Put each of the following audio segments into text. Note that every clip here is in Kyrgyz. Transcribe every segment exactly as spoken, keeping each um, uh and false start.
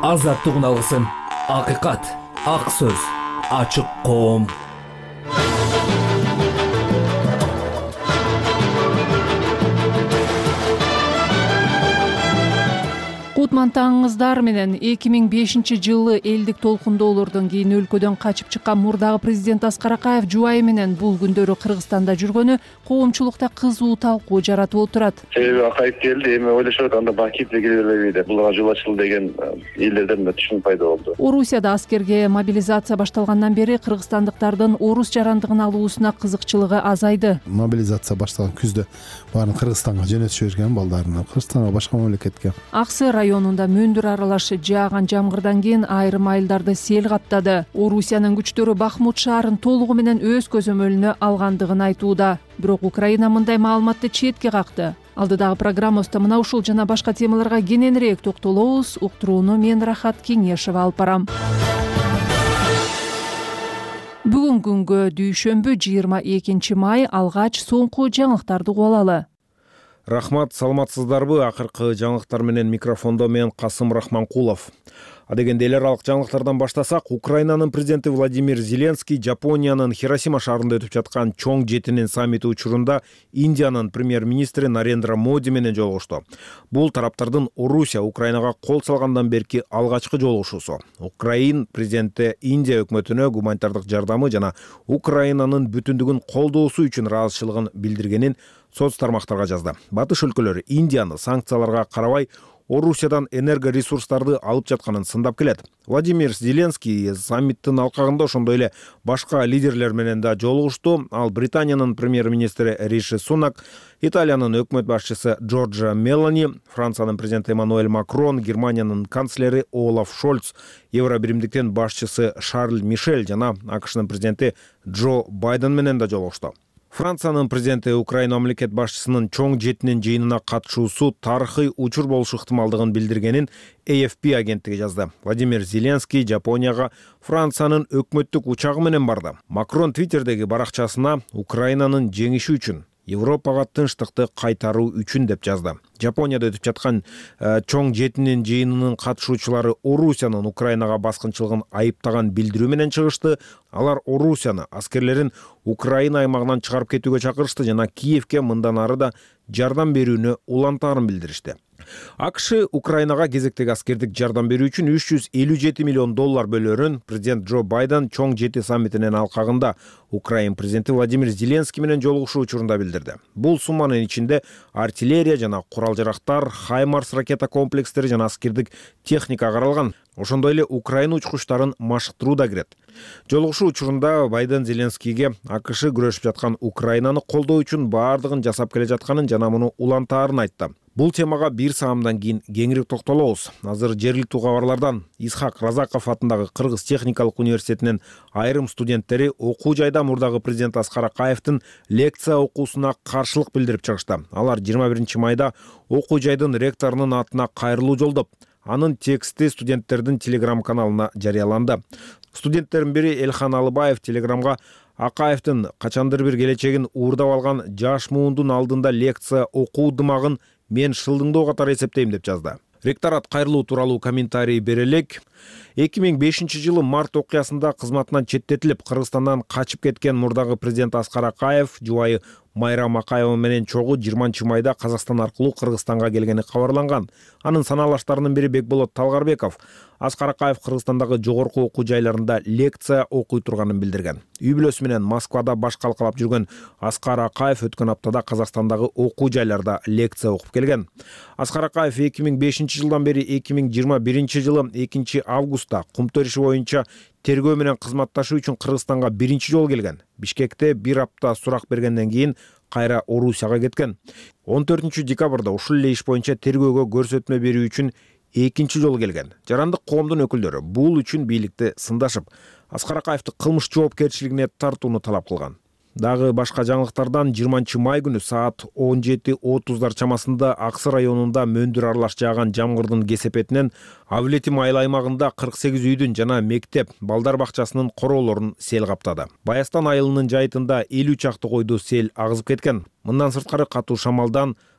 Азаттыгын алгысың. Акыйкат, ак сөз, ачык коом. Кутмантаңыңыздар менен эки миң бешинчи жылы элдик толкундоолордон кийин өлкөдөн качып чыккан мурдагы президент Аскар Акаев жубайы менен бул күндөрү Кыргызстанда жүргөнү коомчулукта кызуу талкуу жаратып отурат. Себеби Акаев келди, эми ойлошуп анда Бакиев да келе бербейби деп. Булга жол ачылды деген элдерден да түшүнүк пайда болду. Орусияда аскерге мобилизация башталгандан бери кыргызстандыктардын орус жарандыгын алуусуна кызыкчылыгы азайды. Мобилизация башталган күздө баарын Кыргызстанга жөнөтүп жиберген балдарын, Кыргызстанга, башка мамлекетке. Аксы районунда мөндүр аралаш жааган жамгырдан кийин айрым айылдарды сел каптады. Орусиянын күчтөрү Бахмут шаарын толугу менен өз көзөмөлүнө алгандыгын айтууда. Бирок Украина мындай маалыматты четке какты. Алдыдагы программабызда мына ушул жана башка темаларга кененирээк токтолобуз. Уктурууну мен Рахат Кеңешева алып барам. Бүгүн күнгө дүйшөмбү жыйырма экинчи май алгач соңку жаңылыктарды угуп алалы. Рахмат, саламатсыздарбы? Акыркы жаңылыктар менен микрофондо мен Касым Рахманкулов. Адегенде эл аралык жаңылыктардан баштасак, Украинанын президенти Владимир Зеленский Жапониянын Хиросима шаарында өтүп жаткан чоң жетинин саммити учурунда Индиянын премьер-министри Нарендра Моди менен жолугушту. Бул тараптардын Орусия Украинага кол салгандан берки алгачкы жолугушуусу. Украин президенти Индия өкмөтүнө гуманитардык жардамы жана Украинанын бүтүндүгүн колдоосу үчүн ыраазычылыгын билдиргенин соц тармактарга жазды. Батыш өлкөлөрү Индияны санкцияларга карабай Орусиядан энерго ресурстарды алып жатканын сындап келет. Владимир Зеленский саммиттин алкагында ошондой эле башка лидерлер менен да жолугушту. Ал Британиянын премьер-министри Риши Сунак, Италиянын өкмөт башчысы Джорджа Мелани, Франциянын президенти Эммануэль Макрон, Германиянын канцлери Олаф Шольц, Евробиримдиктин башчысы Шарль Мишель жана АКШнын президенти Джо Байден менен да жолугушту. Франциянын президенти Украина мамлекет башчысынын чоң жетинин жыйынына катышуусу тарыхый учур болушу ыктымалдыгын билдиргенин эй эф пи агенттиги жазды. Владимир Зеленский Жапонияга Франциянын өкмөттүк учагы менен барды. Макрон Твиттердеги баракчасына Украинанын жеңиши үчүн, Европага тынчтыкты кайтаруу үчүн деп жазды. Жапонияда өтүп жаткан чоң жетинин жыйынынын катышуучулары Орусиянын Украинага баскынчылыгын айыптаган билдирүү менен чыгышты. Алар Орусияны аскерлерин Украина аймагынан чыгарып кетүүгө чакырышты жана Киевке мындан ары да жардам берүүнү улантаарын билдиришти. АКШ Украинага кезектеги аскердик жардам берүү үчүн үч жүз элүү жети миллион доллар бөлөрүн президент Джо Байден чоң жети саммитинин алкагында Украин президенти Владимир Зеленский менен жолугушуу учурунда билдирди. Бул сумманын ичинде артиллерия жана курал-жарактар, Хаймарс ракета комплекстери жана аскердик техника каралган. Ошондой эле Украина учкучтарын машыктыруу да кирет. Жолугушуу учурунда Байден Зеленскийге АКШ күрөшүп жаткан Украинаны колдоо үчүн баардыгын жасап келе жатканын жана муну улантаарын айтты. Бул темага бир саамдан кийин кеңири токтолобуз. Азыр жергиликтүү кабарлардан Исхак Разаков атындагы Кыргыз техникалык университетинин айрым студенттери окуу жайда мурдагы президент Аскар Акаевдин лекция окуусуна каршылык билдирип чыгышты. Алар жыйырма биринчи майда окуу жайдын ректорунун атына кайрылуу жолдоп, анын тексти студенттердин телеграм каналына жарыяланды. Студенттердин бири Элхан Алыбаев телеграмга Акаевдин качандыр бир келечегин уурдап алган жаш муундун алдында лекция окуу дымагын мен шылдыңдоо катары эсептейм деп жазды. Ректорат кайрылуу тууралуу комментарий бере элек. эки миң бешинчи жылы март окуясында кызматынан четтетилип, Кыргызстандан качып кеткен мурдагы президент Аскар Акаев жубайы Майрам Акаева менен чогуу жыйырманчы майда Казакстан аркылуу Кыргызстанга келгени кабарланган. Анын санаалаштарынын бири Бекболот Талгарбеков Аскар Акаев Кыргызстандагы жогорку окуу жайларында лекция окуй турганын билдирген. Үй бүлөсү менен Москвада баш калкалап жүргөн Аскар Акаев өткөн аптада Казакстандагы окуу жайларда лекция окуп келген. Аскар Акаев эки миң бешинчи жылдан бери эки миң жыйырма биринчи жылы экинчи августта Кумтоо иши боюнча тергөө менен кызматташуу үчүн Кыргызстанга биринчи жолу келген. Бишкекте бир апта сурак бергенден кийин кайра Орусияга кеткен. он төртүнчү декабрда ушул эле иш боюнча тергөөгө көрсөтмө берүү үчүн экинчи жолу келген. Жарандык коомдун өкүлдөрү бул үчүн бийликти сындашып, Аскар Акаевди кылмыш жоопкерчилигине тартууну талап кылган. Дагы башка жаңылыктардан жыйырманчы май күнү саат он жети отуздар чамасында Аксы районунда мөндүр аралаш жааган жамгырдын кесепетинен Авлетим айыл аймагында кырк сегиз үйдүн жана мектеп, балдар бакчасынын короолорун сел каптады. Баястан айылынын жайытында элүү чакты койду сел агызып кеткен. Мындан сырткары катуу шамалдан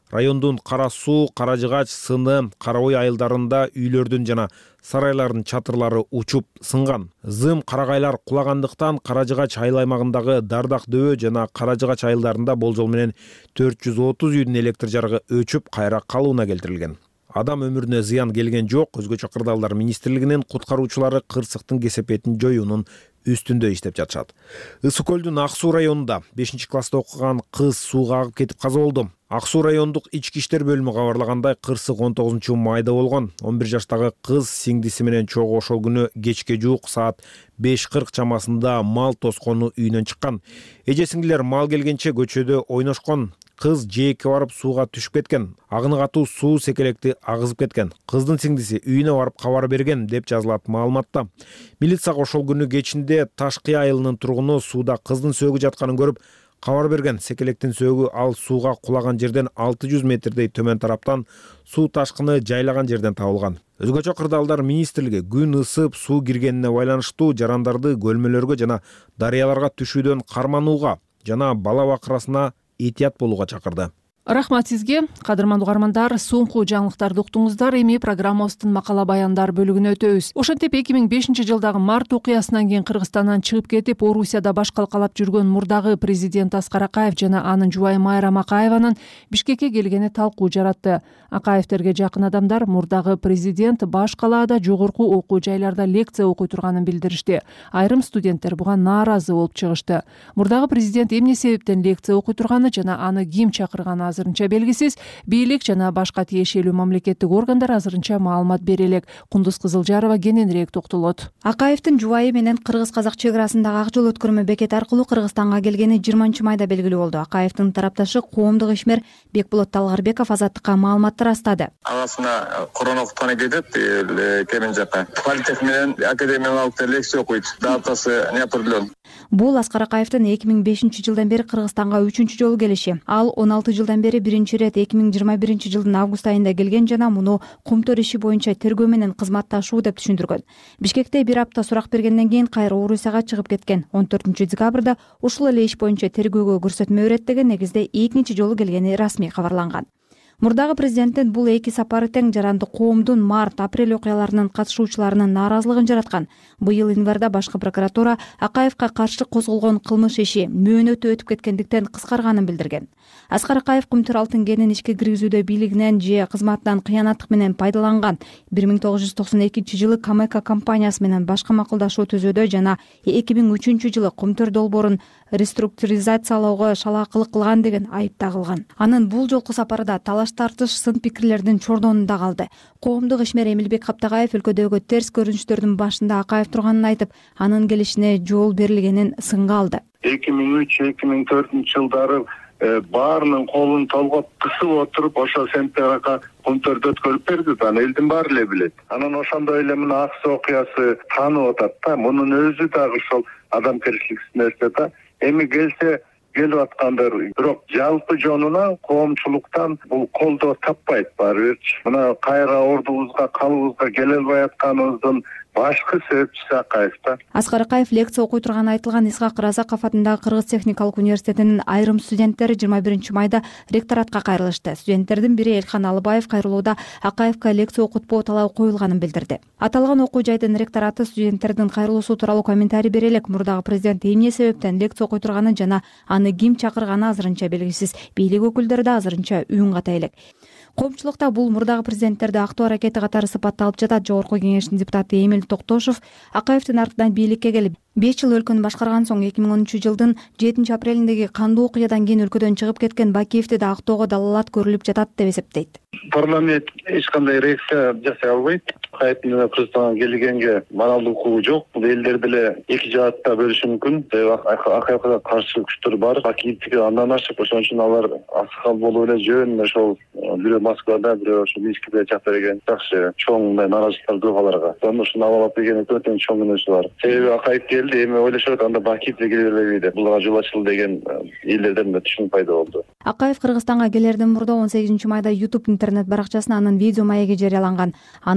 Райондун Кара Суу, Кара Жыгач, Сыны, Кара Ой айылдарында үйлөрдүн жана сарайлардын чатырлары учуп сынган. Зым карагайлар кулагандыктан Кара Жыгач айыл аймагындагы Дардак дөбө жана Кара Жыгач айылдарында болжол менен төрт жүз отуз үйдүн электр жарыгы өчүп, кайра калууна келтирилген. Адам өмүрүнө зыян келген жок. Өзгөчө Кырдаалдар министрлигинин куткаруучулары кырсыктын кесепетин жоюунун үстүндө иштеп жатышат. Ысык көлдүн Ак Суу районунда бешинчи класста окуган кыз сууга агып кетип каза болду. Ак Суу райондук ички иштер бөлүмү кабарлагандай, кырсык он тогузунчу майда болгон. он бир жаштагы кыз сиңдиси менен чогуу ошол күнү кечке жуук саат беш кырк чамасында мал тоскону үйүнөн чыккан. Эже сиңдилер мал келгенче көчөдө ойношкон. Кыз жээкке барып сууга түшүп кеткен. Агыны катуу суу секелекти агызып кеткен. Кыздын сиңдиси үйүнө барып кабар берген деп жазылат маалыматта. Милицияга ошол күнү кечинде Ташкы айылынын тургуну сууда кыздын сөөгү жатканын көрүп кабар берген. Секелектин сөөгү ал сууга кулаган жерден алты жүз метрдей төмөн тараптан суу ташкыны жайлаган жерден табылган. Өзгөчө Кырдаалдар министрлиги күн ысып суу киргенине байланыштуу жарандарды көлмөлөргө жана дарыяларга түшүүдөн карманууга жана бала бакырасына этият болууга чакырды. Рахмат сизге, кадырман угармандар. Соңку жаңылыктарды уктуңуздар. Эми программабыздын макала баяндар бөлүгүнө өтөбүз. Ошентип эки миң бешинчи жылдагы март окуясынан кийин Кыргызстандан чыгып кетип, Орусияда баш калкалап жүргөн мурдагы президент Аскар Акаев жана анын жубайы Майрам Акаеванын Бишкекке келгени талкуу жаратты. Акаевтерге жакын адамдар мурдагы президент баш калаада жогорку окуу жайларда лекция окуй турганын билдиришти. Айрым студенттер буга нааразы болуп чыгышты. Мурдагы президент эмне себептен лекция окуй турганы жана аны ким чакырганы азырынча белгисиз. Бийлик жана башка тиешелүү мамлекеттик органдар азырынча маалымат бере элек. Кундуз Кызылжарова кененирээк токтолот. Акаевдин жубайы менен кыргыз-казак чек арасындагы ак жол өткөрмө бекети аркылуу Кыргызстанга келгени жыйырманчы майда белгилүү болду. Акаевдин тарапташы коомдук ишмер Бекболот Талгарбеков Азаттыкка маалыматты растады. Агасына Коронов таны кетет, Кемин жака. Политех менен академиялык лекция окуйт. Датасы не определен. Бул Аскар Акаевдин эки миң бешинчи жылдан бери Кыргызстанга үчүнчү жолу келиши. Ал он алты жылдан бери биринчи ирет эки миң жыйырма биринчи жылдын август айында келген жана муну Кумтөр иши боюнча тергөө менен кызматташуу деп түшүндүргөн. Бишкекте бир апта сурак бергенден кийин кайра Орусияга чыгып кеткен. он төртүнчү декабрда ушул эле иш боюнча тергөөгө көрсөтмө берет негизде экинчи жолу келгени расмий кабарланган. Мурдагы президенттин бул эки сапары тең жаранды коомдун март-апрель окуяларынын катышуучуларынын нааразылыгын жараткан. Быйыл январда башкы прокуратура Акаевка каршы козголгон кылмыш иши мөөнөтү өтүп кеткендиктен кыскарганын билдирген. Аскар Акаев Кумтөр алтын кенин ишке киргизүүдө бийлигинен же кызматынан кыянаттык менен пайдаланган. бир миң тогуз жүз токсон экинчи жылы Камека компаниясы менен башка макулдашуу түзүүдө жана эки миң үчүнчү жылы Кумтөр долбоорун реструктуризациялоого шалаакылык кылган деген айып тагылган. Анын бул жолку сапарда талаш тартыш сын пикирлердин чордонунда калды. Коомдук ишмер Эмилбек Каптагаев өлкөдөгү терс көрүнүштөрдүн башында Акаев турганын айтып, анын келишине жол берилгенин сынга алды. эки миң үч эки миң төртүнчү жылдары баарынын колун толгоп кысып отуруп ошо сентябрга Кумтөрдө өткөрүп берди. Аны элдин баары эле билет. Анан ошондой эле мына Ак Суу окуясы таанып атат да. Мунун өзү дагы ошол адамгерчиликсиз нерсе да. Эми келсе келип аткандар, бирок жалпы жонуна коомчулуктан бул колдоо таппайт баары бирчи. Мына кайра ордубузга, калыбызга келе албай атканыбыздын башкы себепчиси Акаев да. Аскар Акаев лекция окуй турганы айтылган Исхак Разаков атындагы Кыргыз техникалык университетинин айрым студенттери жыйырма биринчи майда ректоратка кайрылышты. Студенттердин бири Элхан Алыбаев кайрылууда Акаевка лекция окутпоо талабы коюлганын билдирди. Аталган окуу жайдын ректораты студенттердин кайрылуусу тууралуу комментарий бере элек, мурдагы президент эмне себептен лекция окуй турганын жана аны ким чакырганы азырынча белгисиз. Бийлик өкүлдөрү да азырынча үн ката элек. Коомчулукта бул мурдагы президенттерди актоо аракети катары сыпатталып жатат. Жогорку кеңештин депутаты Эмил Токтошов Акаевдин артынан бийликке келип, беш жыл өлкөнү башкарган соң эки миң онунчу жылдын жетинчи апрелиндеги кандуу окуядан кийин өлкөдөн чыгып кеткен Бакиевди да актоого далалат көрүлүп жатат деп эсептейт. Парламент эч кандай реакция жасай албайт. Акаевдин Кыргызстанга келгенге моралдык укугу жок. Бул элдер деле эки жаатта бөлүшү мүмкүн. Акаевга каршы күчтөр бар. Бакиевдики андан ашып, ошон үчүн алар асыкал болуп эле жөн ошол бирөө Москвада, бирөө ошо Минскиде чакта берген жакшы чоң мындай нааразычылыктар көп аларга. Ошон ушуну алып берген өтө чоң мүнөзү бар. Себеби Акаев келди, эми ойлошот анда Бакиевди келе бербейби деп. Булга жол ачылды деген элдерден да түшүнүк пайда болду. Акаев Кыргызстанга келерден мурда он сегизинчи майда YouTube интернет баракчасына анын видео маеги жарыяланган. Аны УТРК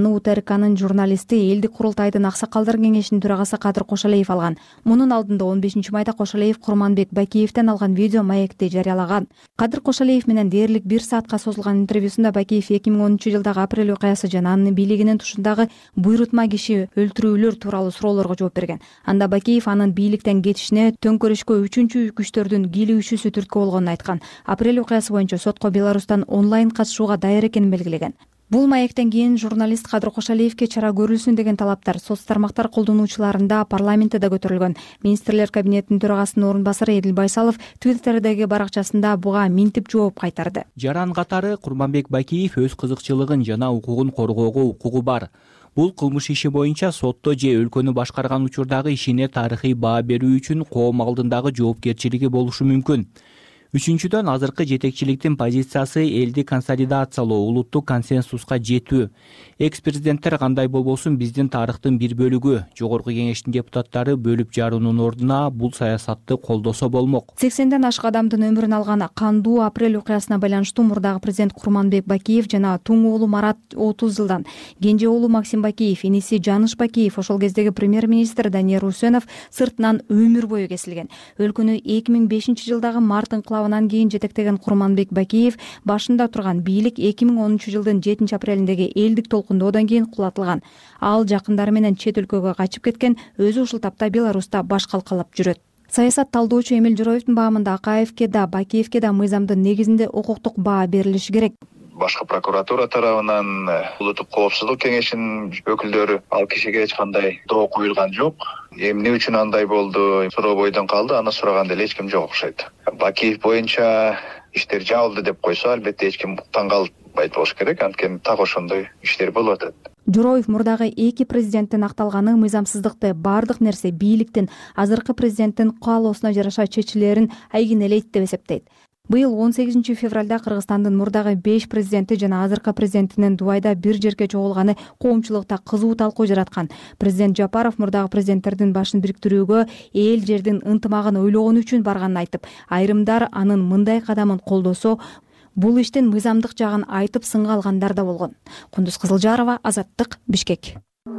РБКнын журналисти элдик курултайдын аксакалдар кеңешинин төрагасы Кадыр Кошалиев алган. Мунун алдында он бешинчи майда Кошалиев Курманбек Бакиевден алган видео маекти жарыялаган. Кадыр Кошалиев менен дээрлик бир саатка созулган интервьюсунда Бакиев эки миң онунчу жылдагы апрель окуясы жана анын бийлигинин тушундагы буйрутма киши өлтүрүүлөр тууралуу суроолорго жооп берген. Анда Бакиев анын бийликтен кетишине төңкөрүшкө үчүнчү күчтөрдүн кийлигишүүсү түрткү болгонун айткан. Апрель окуясы боюнча сотко Беларустан онлайн катышууга даяр экенин белгилеген. Бул маектен кийин журналист Кадыр Кошалиевке чара көрүлсүн деген талаптар соц тармактар колдонуучуларында парламентте да көтөрүлгөн. Министрлер кабинетинин төрагасынын орун басары Эдил Байсалов Твиттердеги баракчасында буга минтип жооп кайтарды. Жаран катары Курманбек Бакиев өз кызыкчылыгын жана укугун коргоого укугу бар. Бул кылмыш иши боюнча сотто же өлкөнү башкарган учурдагы ишине тарыхый баа берүү үчүн коом алдындагы жоопкерчилиги болушу мүмкүн. Үчүнчүдөн, азыркы жетекчиликтин позициясы элди консолидациялоо, улуттук консенсуска жетүү. Экс-президенттер кандай болбосун биздин тарыхтын бир бөлүгү. Жогорку кеңештин депутаттары бөлүп жаруунун ордуна бул саясатты колдосо болмок. сексенден ашык адамдын өмүрүн алган кандуу апрель окуясына байланыштуу мурдагы президент Курманбек Бакиев жана туң уулу Марат отуз жылдан, кенже уулу Максим Бакиев, иниси Жаныш Бакиев, ошол кездеги премьер-министр Даниэр Усенов сыртынан өмүр бою кесилген. Өлкөнү эки миң бешинчи жылдагы март инкылабынан кийин жетектеген Курманбек Бакиев башында турган бийлик эки миң онунчу жылдын жетинчи апрелиндеги элдик толкундоодон кийин кулатылган. Ал жакындары менен чет өлкөгө качып кеткен, өзү ушул тапта Беларуста баш калкалап жүрөт. Саясат талдоочу Эмил Жороевдин баамында Акаевке да, Бакиевке да мыйзамдын негизинде укуктук баа берилиши керек. Башкы прокуратура тарабынан улуттук коопсуздук кеңешинин өкүлдөрү ал кишиге эч кандай доо коюлган жок. Эмне үчүн андай болду суроо бойдон калды, аны сураганда эле эч ким жок окшойт. Бакиев боюнча иштер жабылды деп койсо, албетте эч ким таң калбайт болуш керек, анткени так ошондой иштер болуп атат. Жороев мурдагы эки президенттин акталганы мыйзамсыздыкты, баардык нерсе бийликтин, азыркы президенттин каалоосуна жараша чечилерин айгинелейт деп эсептейт. Быйыл он сегизинчи февралда Кыргызстандын мурдагы беш президенти жана азыркы президентинин Дубайда бир жерге чогулганы коомчулукта кызуу талкуу жараткан. Президент Жапаров мурдагы президенттердин башын бириктирүүгө эл жердин ынтымагын ойлогону үчүн барганын айтып, айрымдар анын мындай кадамын колдосо, бул иштин мыйзамдык жагын айтып сынга алгандар да болгон. Кундуз Кызылжарова, Азаттык, Бишкек.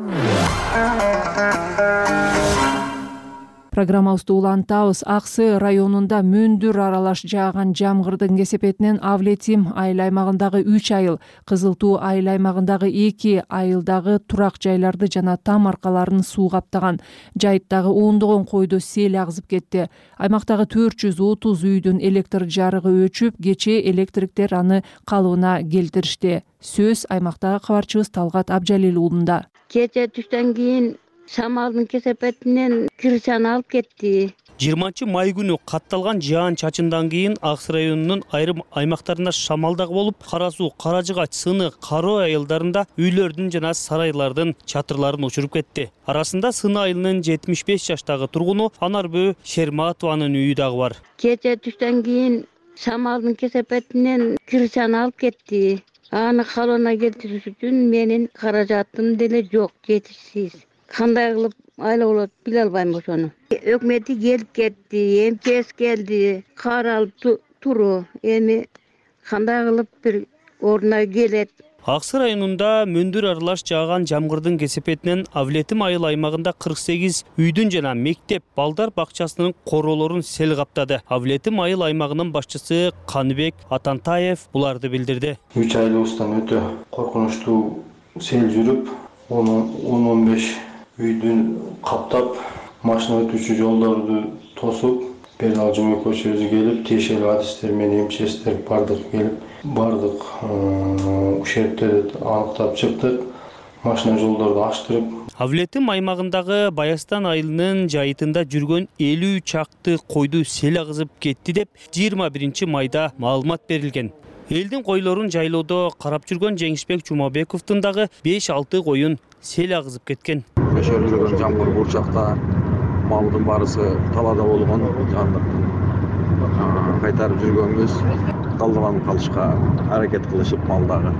Программабызды улантабыз. Аксы районунда мөндүр аралаш жааган жамгырдын кесепетинен Авлетим айыл аймагындагы үч айыл, Кызыл Туу айыл аймагындагы эки айылдагы турак жайларды жана там аркаларын суу каптаган. Жайыттагы ондогон койду сел агызып кетти. Аймактагы төрт жүз отуз үйдүн электр жарыгы өчүп, кечээ электриктер аны калыбына келтиришти. Сөз аймактагы кабарчыбыз Талгат Абжалил уулунда. Кечээ түштөн кийин шамалдын кесепетинен кирчаны алып кетти. жыйырманчы май күнү катталган жаан чачындан кийин Аксы районунун айрым аймактарында шамалдак болуп, Кара Суу, Кара Жыгач, Сыны, Кароо айылдарында үйлөрдүн жана сарайлардын чатырларын учуруп кетти. Арасында Сыны айылынын жетимиш беш жаштагы тургуну Анарбөө Шерматованын үйү дагы бар. Кечээ түштөн кийин шамалдын кесепетинен кирчаны алып кетти. Аны калыбына келтириш үчүн менин каражатым деле жок, жетишсиз. Кандай кылып айла болот биле албайм ошону. Өкмөтү келип кетти, МЧС келди, каралып туру. Эми кандай кылып бир ордуна келет. Аксы районунда мөндүр аралаш жааган жамгырдын кесепетинен Авлетим айыл аймагында кырк сегиз үйдүн жана мектеп, балдар бакчасынын короолорун сел каптады. Авлетим айыл аймагынын башчысы Каныбек Атантаев буларды билдирди. Үч айылыбыздан өтө коркунучтуу сел жүрүп, он он беш үйдүн каптап, машина өтүүчү жолдорду тосуп, Пернал Жумек көчөсү келип, тиешелүү адистер менен МЧСтер бардык келип, бардык ушерттерди аныктап чыктык. Машина жолдорду аштырып. Авлетим аймагындагы Баястан айылынын жайытында жүргөн элүү чакты койду сел агызып кетти деп жыйырма биринчи майда маалымат берилген. Элдин койлорун жайлоодо карап жүргөн Жеңишбек Жумабековдун дагы беш алты коюн сел агызып кеткен. Көшөрүлгөн жамгыр бурчакта малдын барысы талаада болгон, жандыктын кайтарып жүргөнбүз. Талдабан калышка аракет кылышып малдагы.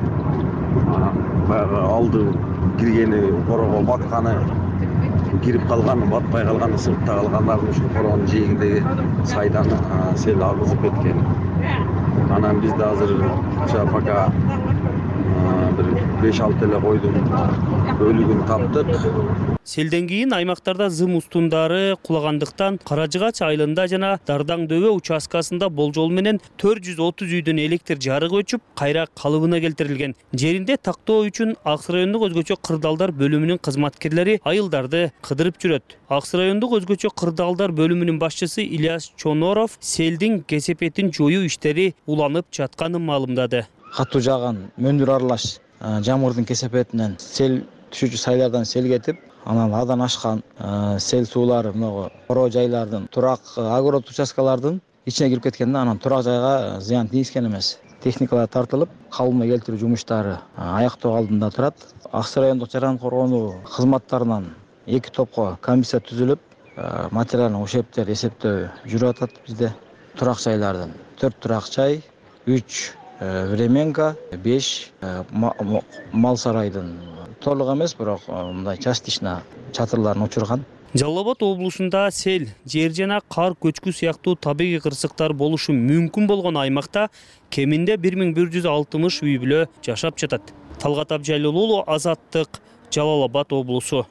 Баягы алды киргени корого батканы, кирип калганы, батпай калганы, сыртта калгандардын ушул коронун жээгиндеги сайдан сел агызып кеткен. Анан бизде азыр пока азыр беш алты эле койдун өлүгүн таптык. Селден кийин аймактарда зым устундары кулагандыктан Кара Жыгач айылында жана Дардаң дөбө участкасында болжол менен төрт жүз отуз үйдүн электр жарыгы өчүп, кайра калыбына келтирилген. Жеринде тактоо үчүн Аксы райондук өзгөчө кырдаалдар бөлүмүнүн кызматкерлери айылдарды кыдырып жүрөт. Аксы райондук өзгөчө кырдаалдар бөлүмүнүн башчысы Ильяс Чоноров селдин кесепетин жоюу иштери уланып жатканын маалымдады. Катуу жааган мөндүр аралаш жамгырдын кесепетинен сел түшүүчү сайлардан сел кетип, анан адан ашкан сел суулары мына коро жайлардын, турак огород участкалардын ичине кирип кеткенде анан турак жайга зыян тийгизген эмес. Техникалар тартылып, калыбына келтирүү жумуштары аяктоо алдында турат. Аксы райондук жаран коргонуу кызматтарынан эки топко комиссия түзүлүп, материалдык ушептер эсептөө жүрүп атат бизде. Турак жайлардын төрт турак жай, үч временка, беш мал сарайдын толук эмес, бирок мындай частично чатырларын учурган. Жалал Абад облусунда сел, жер жана кар көчкү сыяктуу табигый кырсыктар болушу мүмкүн болгон аймакта кеминде бир миң бир жүз алтымыш үй бүлө жашап жатат. Талгат Абжалил уулу, Азаттык, Жалал Абад облусу.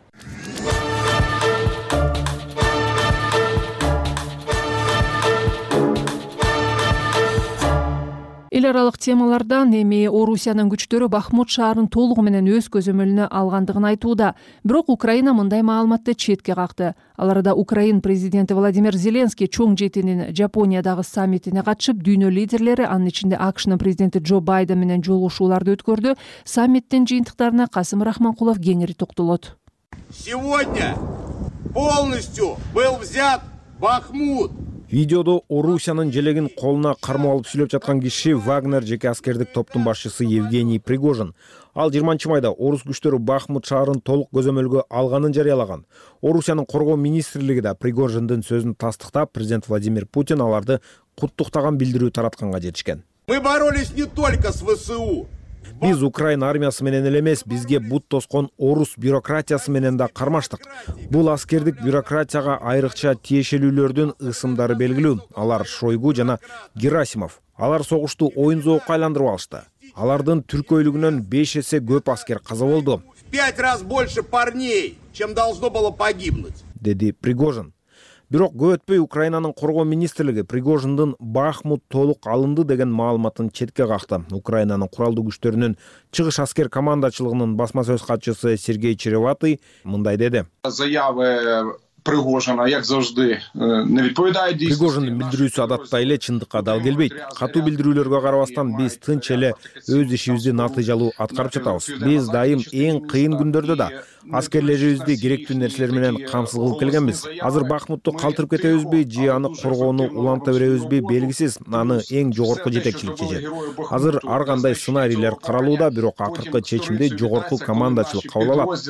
Эл аралык темалардан эми Орусиянын күчтөрү Бахмут шаарын толугу менен өз көзөмөлүнө алгандыгын айтууда. Бирок Украина мындай маалыматты четке какты. Ал арада Украин президенти Владимир Зеленский чоң жетинин Жапониядагы саммитине катышып, дүйнө лидерлери, анын ичинде АКШнын президенти Джо Байден менен жолугушууларды өткөрдү. Саммиттин жыйынтыктарына Касым Рахманкулов кеңири токтолот. Сегодня полностью был взят Бахмут. Видеодо Орусиянын желегин колуна кармоо алып сүйлөп жаткан киши Вагнер жеке аскердик топтун башчысы Евгений Пригожин. Ал жыйырманчы майда орус күчтөрү Бахмут шаарын толук көзөмөлгө алганын жарыялаган. Орусиянын коргоо министрлиги да Пригожиндин сөзүн тастыктап, президент Владимир Путин аларды куттуктаган билдирүү таратканга жетишкен. Мы боролись не только с ВСУ. Биз Украина армиясы менен эле эмес, бизге бут тоскон орус бюрократиясы менен да кармаштык. Бул аскердик бюрократияга айрыкча тиешелүүлөрдүн ысымдары белгилүү. Алар Шойгу жана Герасимов. Алар согушту оюн зоокко айландырып алышты. Алардын түркөйлүгүнөн беш эсе көп аскер каза болду. Пять раз больше парней, чем должно было погибнуть, деди Пригожин. Бирок көп өтпөй Украинанын коргоо министрлиги Пригожиндин Бахмут толук алынды деген маалыматын четке какты. Украинанын куралдуу күчтөрүнүн чыгыш аскер командачылыгынын басма сөз катчысы Сергей Череватый мындай деди. Заявы Пригожина, як завжди, не відповідає дійсності. Пригожиндин билдирүүсү адаттай эле чындыкка дал келбейт. Катуу билдирүүлөргө карабастан биз тынч эле өз ишибизди натыйжалуу аткарып жатабыз. Биз дайым эң кыйын күндөрдө да аскерлерибизди керектүү нерселер менен камсыз кылып келгенбиз. Азыр Бахмутту калтырып кетебизби же аны коргоону уланта беребизби белгисиз. Аны эң жогорку жетекчилик чечет. Азыр ар кандай сценарийлер каралууда, бирок акыркы чечимди жогорку командачылык кабыл алат,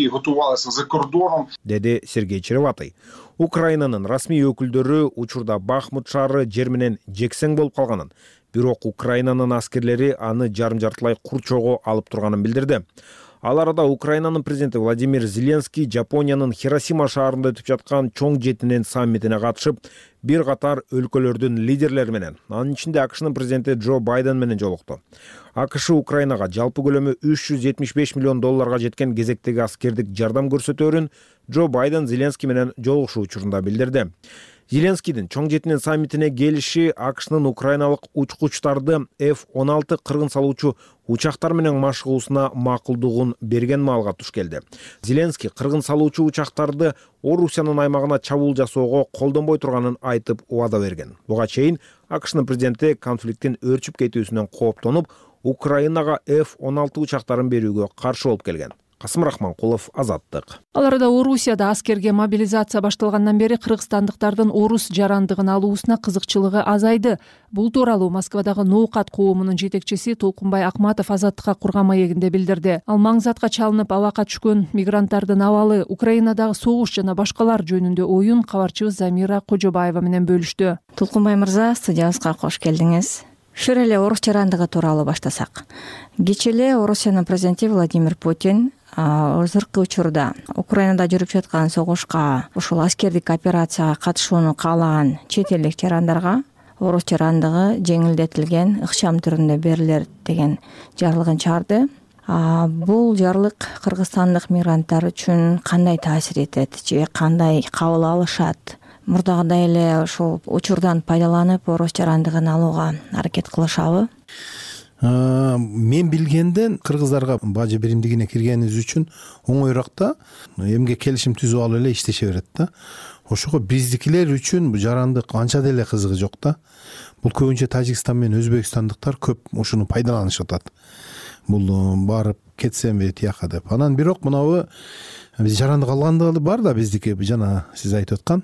деди Сергей Череватый. Украинанын расмий өкүлдөрү учурда Бахмут шаары жер менен жексең болуп калганын, бирок Украинанын аскерлери аны жарым-жартылай курчоого алып турганын билдирди. Ал арада Украинанын президенти Владимир Зеленский Жапониянын Хиросима шаарында өтүп жаткан чоң жетинин саммитине катышып, бир катар өлкөлөрдүн лидерлери менен, анын ичинде АКШнын президенти Джо Байден менен жолукту. АКШ Украинага жалпы көлөмү үч жүз жетимиш беш миллион долларга жеткен кезектеги аскердик жардам көрсөтөөрүн Джо Байден Зеленский менен жолугушуу учурунда билдирди. Зеленскийдин чоң жетинин саммитине келиши АКШнын украиналык учкучтарды эф он алты кыргын салуучу учактар менен машыгуусуна макулдугун берген маалга туш келди. Зеленский кыргын салуучу учактарды Орусиянын аймагына чабуул жасоого колдонбой турганын айтып убада берген. Буга чейин АКШнын президенти конфликттин өрчүп кетүүсүнөн кооптонуп, Украинага эф он алты учактарын берүүгө каршы болуп келген. Касым Рахманкулов, Азаттык. Ал арада Орусияда аскерге мобилизация башталгандан бери кыргызстандыктардын орус жарандыгын алуусуна кызыкчылыгы азайды. Бул тууралуу Москвадагы Ноокат коомунун жетекчиси Толкунбай Акматов Азаттыкка курган маегинде билдирди. Ал маңзатка чалынып абакка түшкөн мигранттардын абалы, Украинадагы согуш жана башкалар жөнүндө оюн кабарчыбыз Замира Кожобаева менен бөлүштү. Толкунбай мырза, студиябызга кош келдиңиз. Ушу эле орус жарандыгы тууралуу баштасак. Кечээ эле Орусиянын президенти Владимир Путин азыркы учурда Украинада жүрүп жаткан согушка, ушул аскердик операцияга катышууну каалаган чет элдик жарандарга орус жарандыгы жеңилдетилген ыкчам түрүндө берилер деген жарлыгын чыгарды. бул жарлык кыргызстандык мигранттар үчүн кандай таасир этет же кандай кабыл алышат? Мурдагыдай эле ошол учурдан пайдаланып орус жарандыгын алууга аракет кылышабы? Мен билгенден кыргыздарга бажы биримдигине киргенибиз үчүн оңоюраак да, эмгек келишим түзүп алып эле иштеше берет да. Ошого биздикилер үчүн жарандык анча деле кызыгы жок да. Бул көбүнчө Тажикстан менен өзбекстандыктар көп ушуну пайдаланышып атат. Бул барып кетсемби тияка деп. Анан бирок мынабы биз жарандык алгандыгы бар да биздики, жана сиз айтып аткан.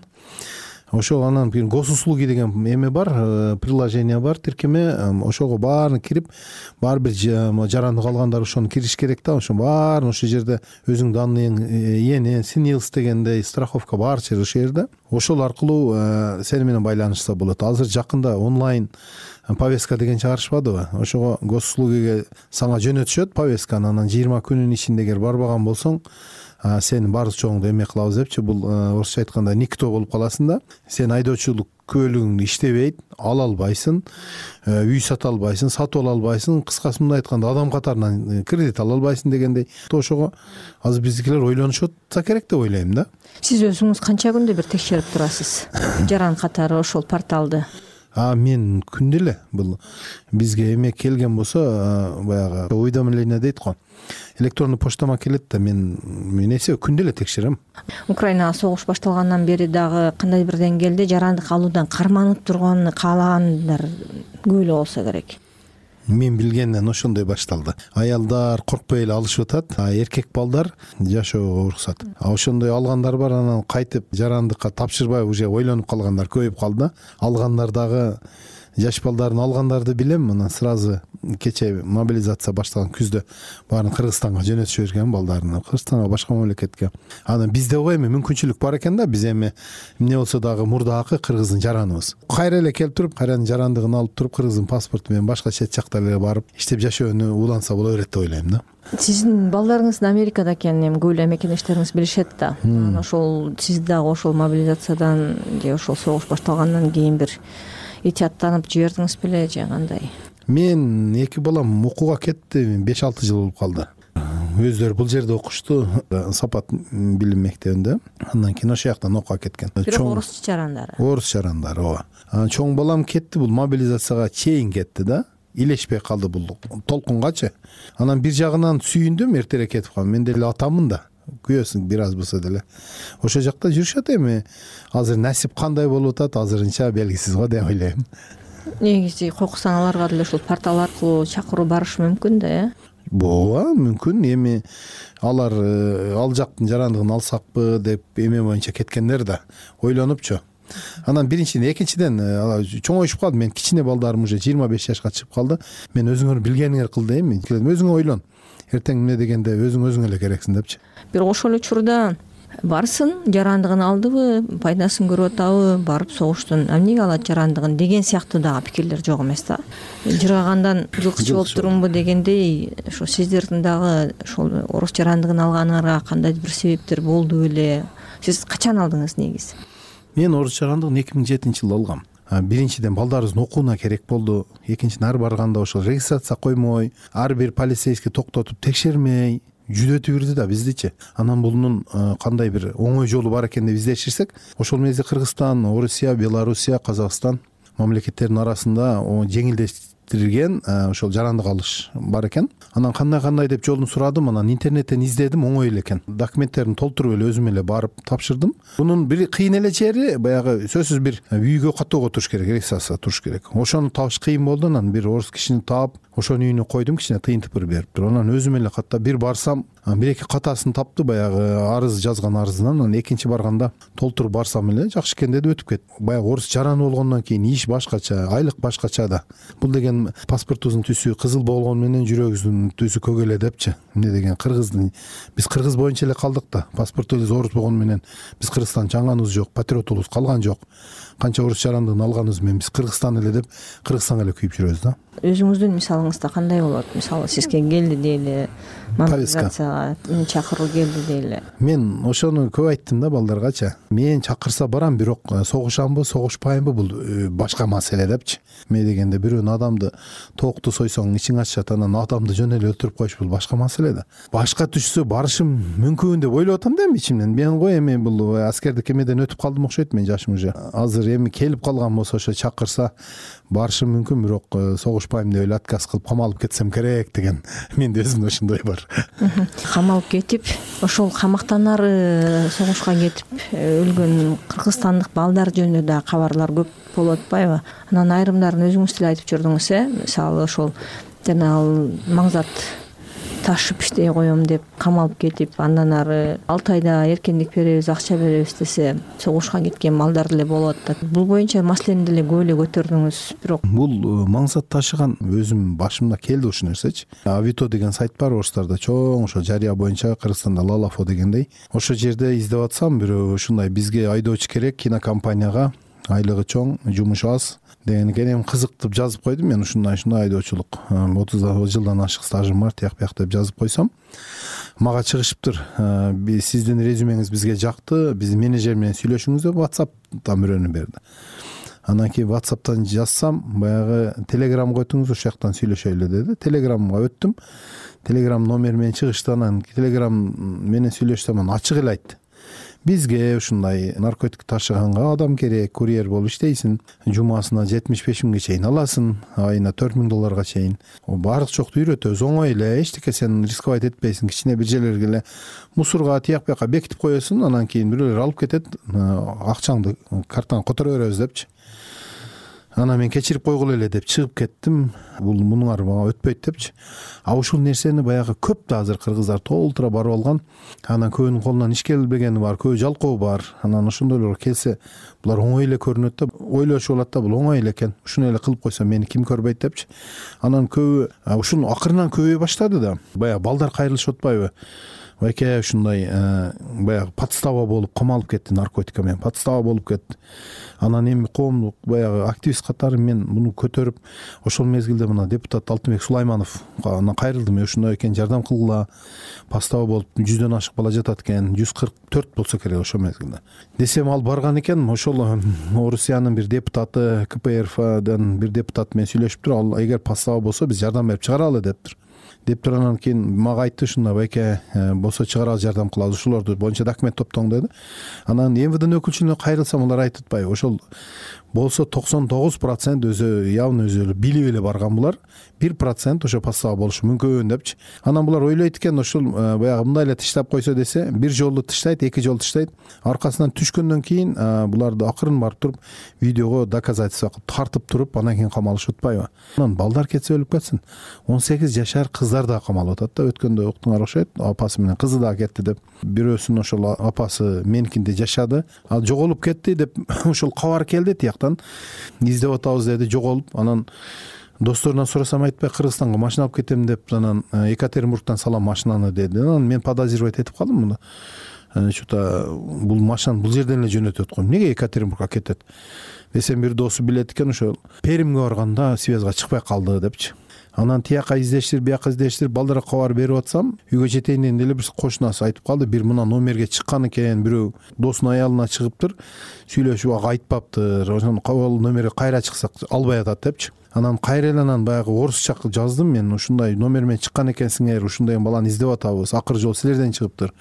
Ошол анан госуслуги деген эме бар, приложение бар, тиркеме. Ошого баарын кирип, баары бир жарандык алгандар ошону кириш керек да. Ошо баарын ошол жерде өзүң данныйың, эне, СНИЛС дегендей страховка бар ошол жерде. Ошол аркылуу сени менен байланышса болот. Азыр жакында онлайн повестка деген чыгарышпадыбы? Ошого госуслугиге сага жөнөтүшөт повестканы, анан жыйырма күнүн ичинде эгер барбаган болсоң, сени баары чоңду эме кылабыз депчи. Бул орусча айтканда никто болуп каласың да. Сен айдоочулук күбөлүгүң иштебейт, ала албайсың, үй сата албайсың, сатып ала албайсың, кыскасы мындай айтканда адам катарынан кредит ала албайсың дегендей. Ошого азыр биздикилер ойлонушат керек деп ойлойм да. Сиз өзүңүз канча күндө бир текшерип турасыз жаран катары ошол порталды? А мен күндө эле бул бизге эме келген болсо, баягы уведомление дейт го. Электронный почтама келет да, мен мен эсе күндө эле текшерем. Украинага согуш башталгандан бери дагы кандай бир деңгээлде жарандык алуудан карманып турганын каалагандар көп эле болсо керек. Мен билгенден ошондой башталды. Аялдар коркпой эле алышып атат, а эркек балдар жашоого уруксат. А ошондой алгандар бар, анан кайтып жарандыкка тапшырбай уже ойлонуп калгандар көбөйүп калды да. Алгандар дагы жаш балдарын алгандарды билем. Анан сразу кече мобилизация башталган күздө баарын Кыргызстанга жөнөтүшүп берген балдарын. Кыргызстанга, башка мамлекетке. Анан бизде го эми мүмкүнчүлүк бар экен да. Биз эми эмне болсо дагы мурдагы кыргыздын жараныбыз. Кайра эле келип туруп, кайранын жарандыгын алып туруп, кыргыздын паспорту менен башка чет жакта эле барып иштеп жашоону уланса боло берет деп ойлойм да. Сиздин балдарыңыздын Америкада экенин эми көп эле мекендештериңиз билишет да. Ошол сиз дагы ошол мобилизациядан же ошол согуш башталгандан кийин бир итияттанып жибердиңиз беле же кандай? Мен эки балам окууга кетти, беш алты жыл болуп калды. Өздөрү бул жерде окушту, Сапат билим мектебинде. Андан кийин ошол жактан окууга кеткен. Бирок орус жарандары. Орус жарандары, ооба. Чоң балам кетти, бул мобилизацияга чейин кетти да. Илешпей калды бул толкунгачы. Анан бир жагынан сүйүндүм, эртерээк кетип калдым. Мен деле атамын да. Күйөөсүң бир аз болсо деле. Ошол жакта жүрүшөт эми. Азыр насип кандай болуп атат, азырынча белгисиз го деп ойлойм. Негизи койкусаң аларга деле ушул портал аркылуу чакыруу барыш мүмкүн да, э? Ооба, мүмкүн. Эми алар ал жактын жарандыгын алсакпы деп эме боюнча кеткендер да ойлонупчу. Анан биринчиден, экинчиден чоңоюшуп калды. Мен кичине балдарым уже жыйырма беш жашка чыгып калды. Мен өзүңөр билгениңер кыл дейм. Өзүңө ойлон. Эртең эмне дегенде өзүң өзүңө эле керексиң депчи. Бир ошол учурда барсын, жарандыгын алдыбы, пайдасын көрүп атабы, барып согуштун эмнеге алат жарандыгын деген сыяктуу дагы пикирлер жок эмес да. Жыргагандан жылкычы болуп турумбу дегендей, ошо сиздердин дагы ошол орус жарандыгын алганыңарга кандай бир себептер болду беле? Сиз качан алдыңыз негизи? Мен орус жарандыгын эки миң жетинчи жылы алгам. Биринчиден балдарыбыздын окууна керек болду. Экинчиден ар барганда ошол регистрация коймой, ар бир полицейский токтотуп текшермей жүдөтүп жүрдү да биздичи. Анан бунун кандай бир оңой жолу бар экен деп издеширсек, ошол мезгилде Кыргызстан, Орусия, Белоруссия, Казакстан мамлекеттеринин арасында жеңилдетилген ошол жарандык алыш бар экен. Анан кандай кандай деп жолун сурадым, анан интернеттен издедим, оңой эле экен. Документтерин толтуруп эле өзүм эле барып тапшырдым. Бунун бир кыйын эле жери баягы сөзсүз бир үйгө каттоого туруш керек, регистрация туруш керек. Ошону табыш кыйын болду. Анан бир орус кишини таап, ошонун үйүнө койдум, кичине тыйын тыпыр берип туруп. Анан өзүм эле каттап бир барсам, бир эки катасын тапты, баягы арыз жазган арызынан. Анан экинчи барганда толтуруп барсам эле жакшы экен деди, өтүп кетти. Баягы орус жараны болгондон кийин иш башкача, айлык башкача да. Бул деген паспортубуздун түсү кызыл болгону менен жүрөгүбүздүн түсү көк эле депчи. Эмне деген кыргыздын биз кыргыз боюнча эле калдык да. Паспортубуз орус болгону менен биз Кыргызстан чаңганыбыз жок, патриотубуз калган жок. Канча орус жарандыгын алганыбыз менен биз Кыргызстан эле деп Кыргызстанга эле күйүп жүрөбүз да. Өзүңүздүн мисалыңызда кандай болот? Мисалы сизге келди дейли, мобилизацияга чакыруу келди дейли. Мен ошону көп айттым да балдаргачы. Мен чакырса барам, бирок согушамбы, согушпаймбы бул башка маселе депчи. Эмне дегенде бирөөнүн адамды адамды тоокту сойсоң ичиң ачышат, анан адамды жөн эле өлтүрүп коюш бул башка маселе да. Башка түшсө барышым мүмкүн деп ойлоп атам да эми ичимден. Мен го эми бул аскердик эмеден өтүп калдым окшойт, мен жашым уже азыр эми келип калган болсо ошо чакырса барышым мүмкүн, бирок согушпайм деп эле отказ кылып камалып кетсем керек деген менде өзүмдө ошондой бар. Камалып кетип ошол камактанары согушка кетип өлгөн кыргызстандык балдар жөнүндө да кабарлар көп болуп атпайбы? Анан айрымдарын өзүңүз деле айтып жүрдүңүз, э? Мисалы ошол жана ал маңзат ташып иштей коем деп камалып кетип, андан ары алты айда эркиндик беребиз, акча беребиз десе согушка кеткен балдар деле болот да. Бул боюнча маселени деле көп эле көтөрдүңүз, бирок бул маңзат ташыган өзүм башымда келди ушул нерсечи. Авито деген сайт бар орустарда, чоң ошо жарыя боюнча, Кыргызстанда Лалафо дегендей. Ошол жерде издеп атсам, бирөө ушундай бизге айдоочу керек, кинокомпанияга айлыгы чоң, жумуш аз деген экен. Эми кызыктып жазып койдум мен, ушундай ушундай айдоочулук отуз жылдан ашык стажым бар, тияк бияк деп жазып койсом, мага чыгышыптыр. Сиздин резюмеңиз бизге жакты, биздин менеджер менен сүйлөшүңүз деп WhatsApp'тан бирөөнү берди. Анан кийин WhatsApp'тан жазсам, баягы Telegram койтуңуз, ошол жактан сүйлөшөлү деди. Telegramга өттүм. Telegram номер менен чыгышты. Анан Telegram менен сүйлөшсөм, анан ачык эле айтты. Бизге ушундай наркотик ташыганга адам керек, курьер болуп иштейсиң, жумасына жетимиш беш миңге чейин аласың, айына төрт миң долларга чейин. Баардык жокто үйрөтөбүз, оңой эле, эчтеке сен рисковать этпейсиң, кичине бир жерлерге эле мусорга тияк бияка бекитип коесуң, анан кийин бирөөлөр алып кетет, акчаңды картаңа которо беребиз депчи. Анан мен кечирип койгула эле деп чыгып кеттим. Бул мунуңар мага өтпөйт депчи. А ушул нерсени баягы көп да азыр кыргыздар толтура барып алган. Анан көбүнүн колунан иш келбегени бар, көбү жалкоо бар. Анан ошондойлор келсе, булар оңой эле көрүнөт да, ойлошуп алат да, бул оңой эле экен. Ушуну эле кылып койсо мени ким көрбөйт депчи. Анан көбү ушуну акырынан көбөйө баштады да. Баягы балдар кайрылышып атпайбы? Байке ушундай баягы подстава болуп камалып кетти, наркотика менен подстава болуп кетти. Анан эми коомдук баягы активист катары мен муну көтөрүп, ошол мезгилде мына депутат Алтынбек Сулайманов анан кайрылдым. Ушундай экен, жардам кылгыла. Подстава болуп жүздөн ашык бала жатат экен, жүз кырк төрт болсо керек ошол мезгилде. Десем ал барган экен, ошол Орусиянын бир депутаты, ка пэ эр эфдан бир депутат менен сүйлөшүптүр. Ал эгер подстава болсо биз жардам берип чыгаралы дептир. Дептир анан кийин мага айтты, ушундай байке болсо чыгаралы, жардам кылабыз, ушулорду боюнча документ топтоң деди. Анан эм вэ дэнын өкүлчүлүгүнө кайрылсам, алар айтып атпайбы, ошол болсо токсон тогуз процент өзү явно өзү билип эле барган булар, бир процент ошо подстава болушу мүмкүн депчи. Анан булар ойлойт экен, ошол баягы мындай эле тыштап койсо десе, бир жолу тыштайт, эки жолу тыштайт. Аркасынан түшкөндөн кийин буларды акырын барып туруп, видеого доказательство кылып тартып туруп, анан кийин камалышып атпайбы. Анан балдар кетсе өлүп кетсин. он сегиз жашар кыздар да камалып атат да. Өткөндө уктуңар окшойт, апасы менен кызы да кетти деп. Бирөөсүнүн ошол апасы меникинде жашады, ал жоголуп кетти деп ошол кабар келди тияктан. Издеп атабыз деди, жоголуп. Анан досторунан сурасам айтпай, Кыргызстанга машина алып кетем деп, анан Екатеринбургтан салам машинаны деди. Анан мен подозревать этип калдым муну. Что-то бул машинаны бул жерден эле жөнөтөт го. Эмнеге Екатеринбургга кетет? Десем, бир досу билет экен, ошо Перимге барганда связга чыкпай калды депчи. Анан тияка издештир, бияка издештир, балдарга кабар берип атсам, үйгө жетейин деле бир кошунасы айтып калды, бир мына номерге чыккан экен, бирөө досунун аялына чыгыптыр, сүйлөшүп ага айтпаптыр, ошон кабыл номерге кайра чыксак албай атат депчи. Анан кайра эле анан баягы орусча жаздым мен, ушундай номер менен чыккан экенсиңер, ушундай баланы издеп атабыз, акыры жол силерден чыгыптыр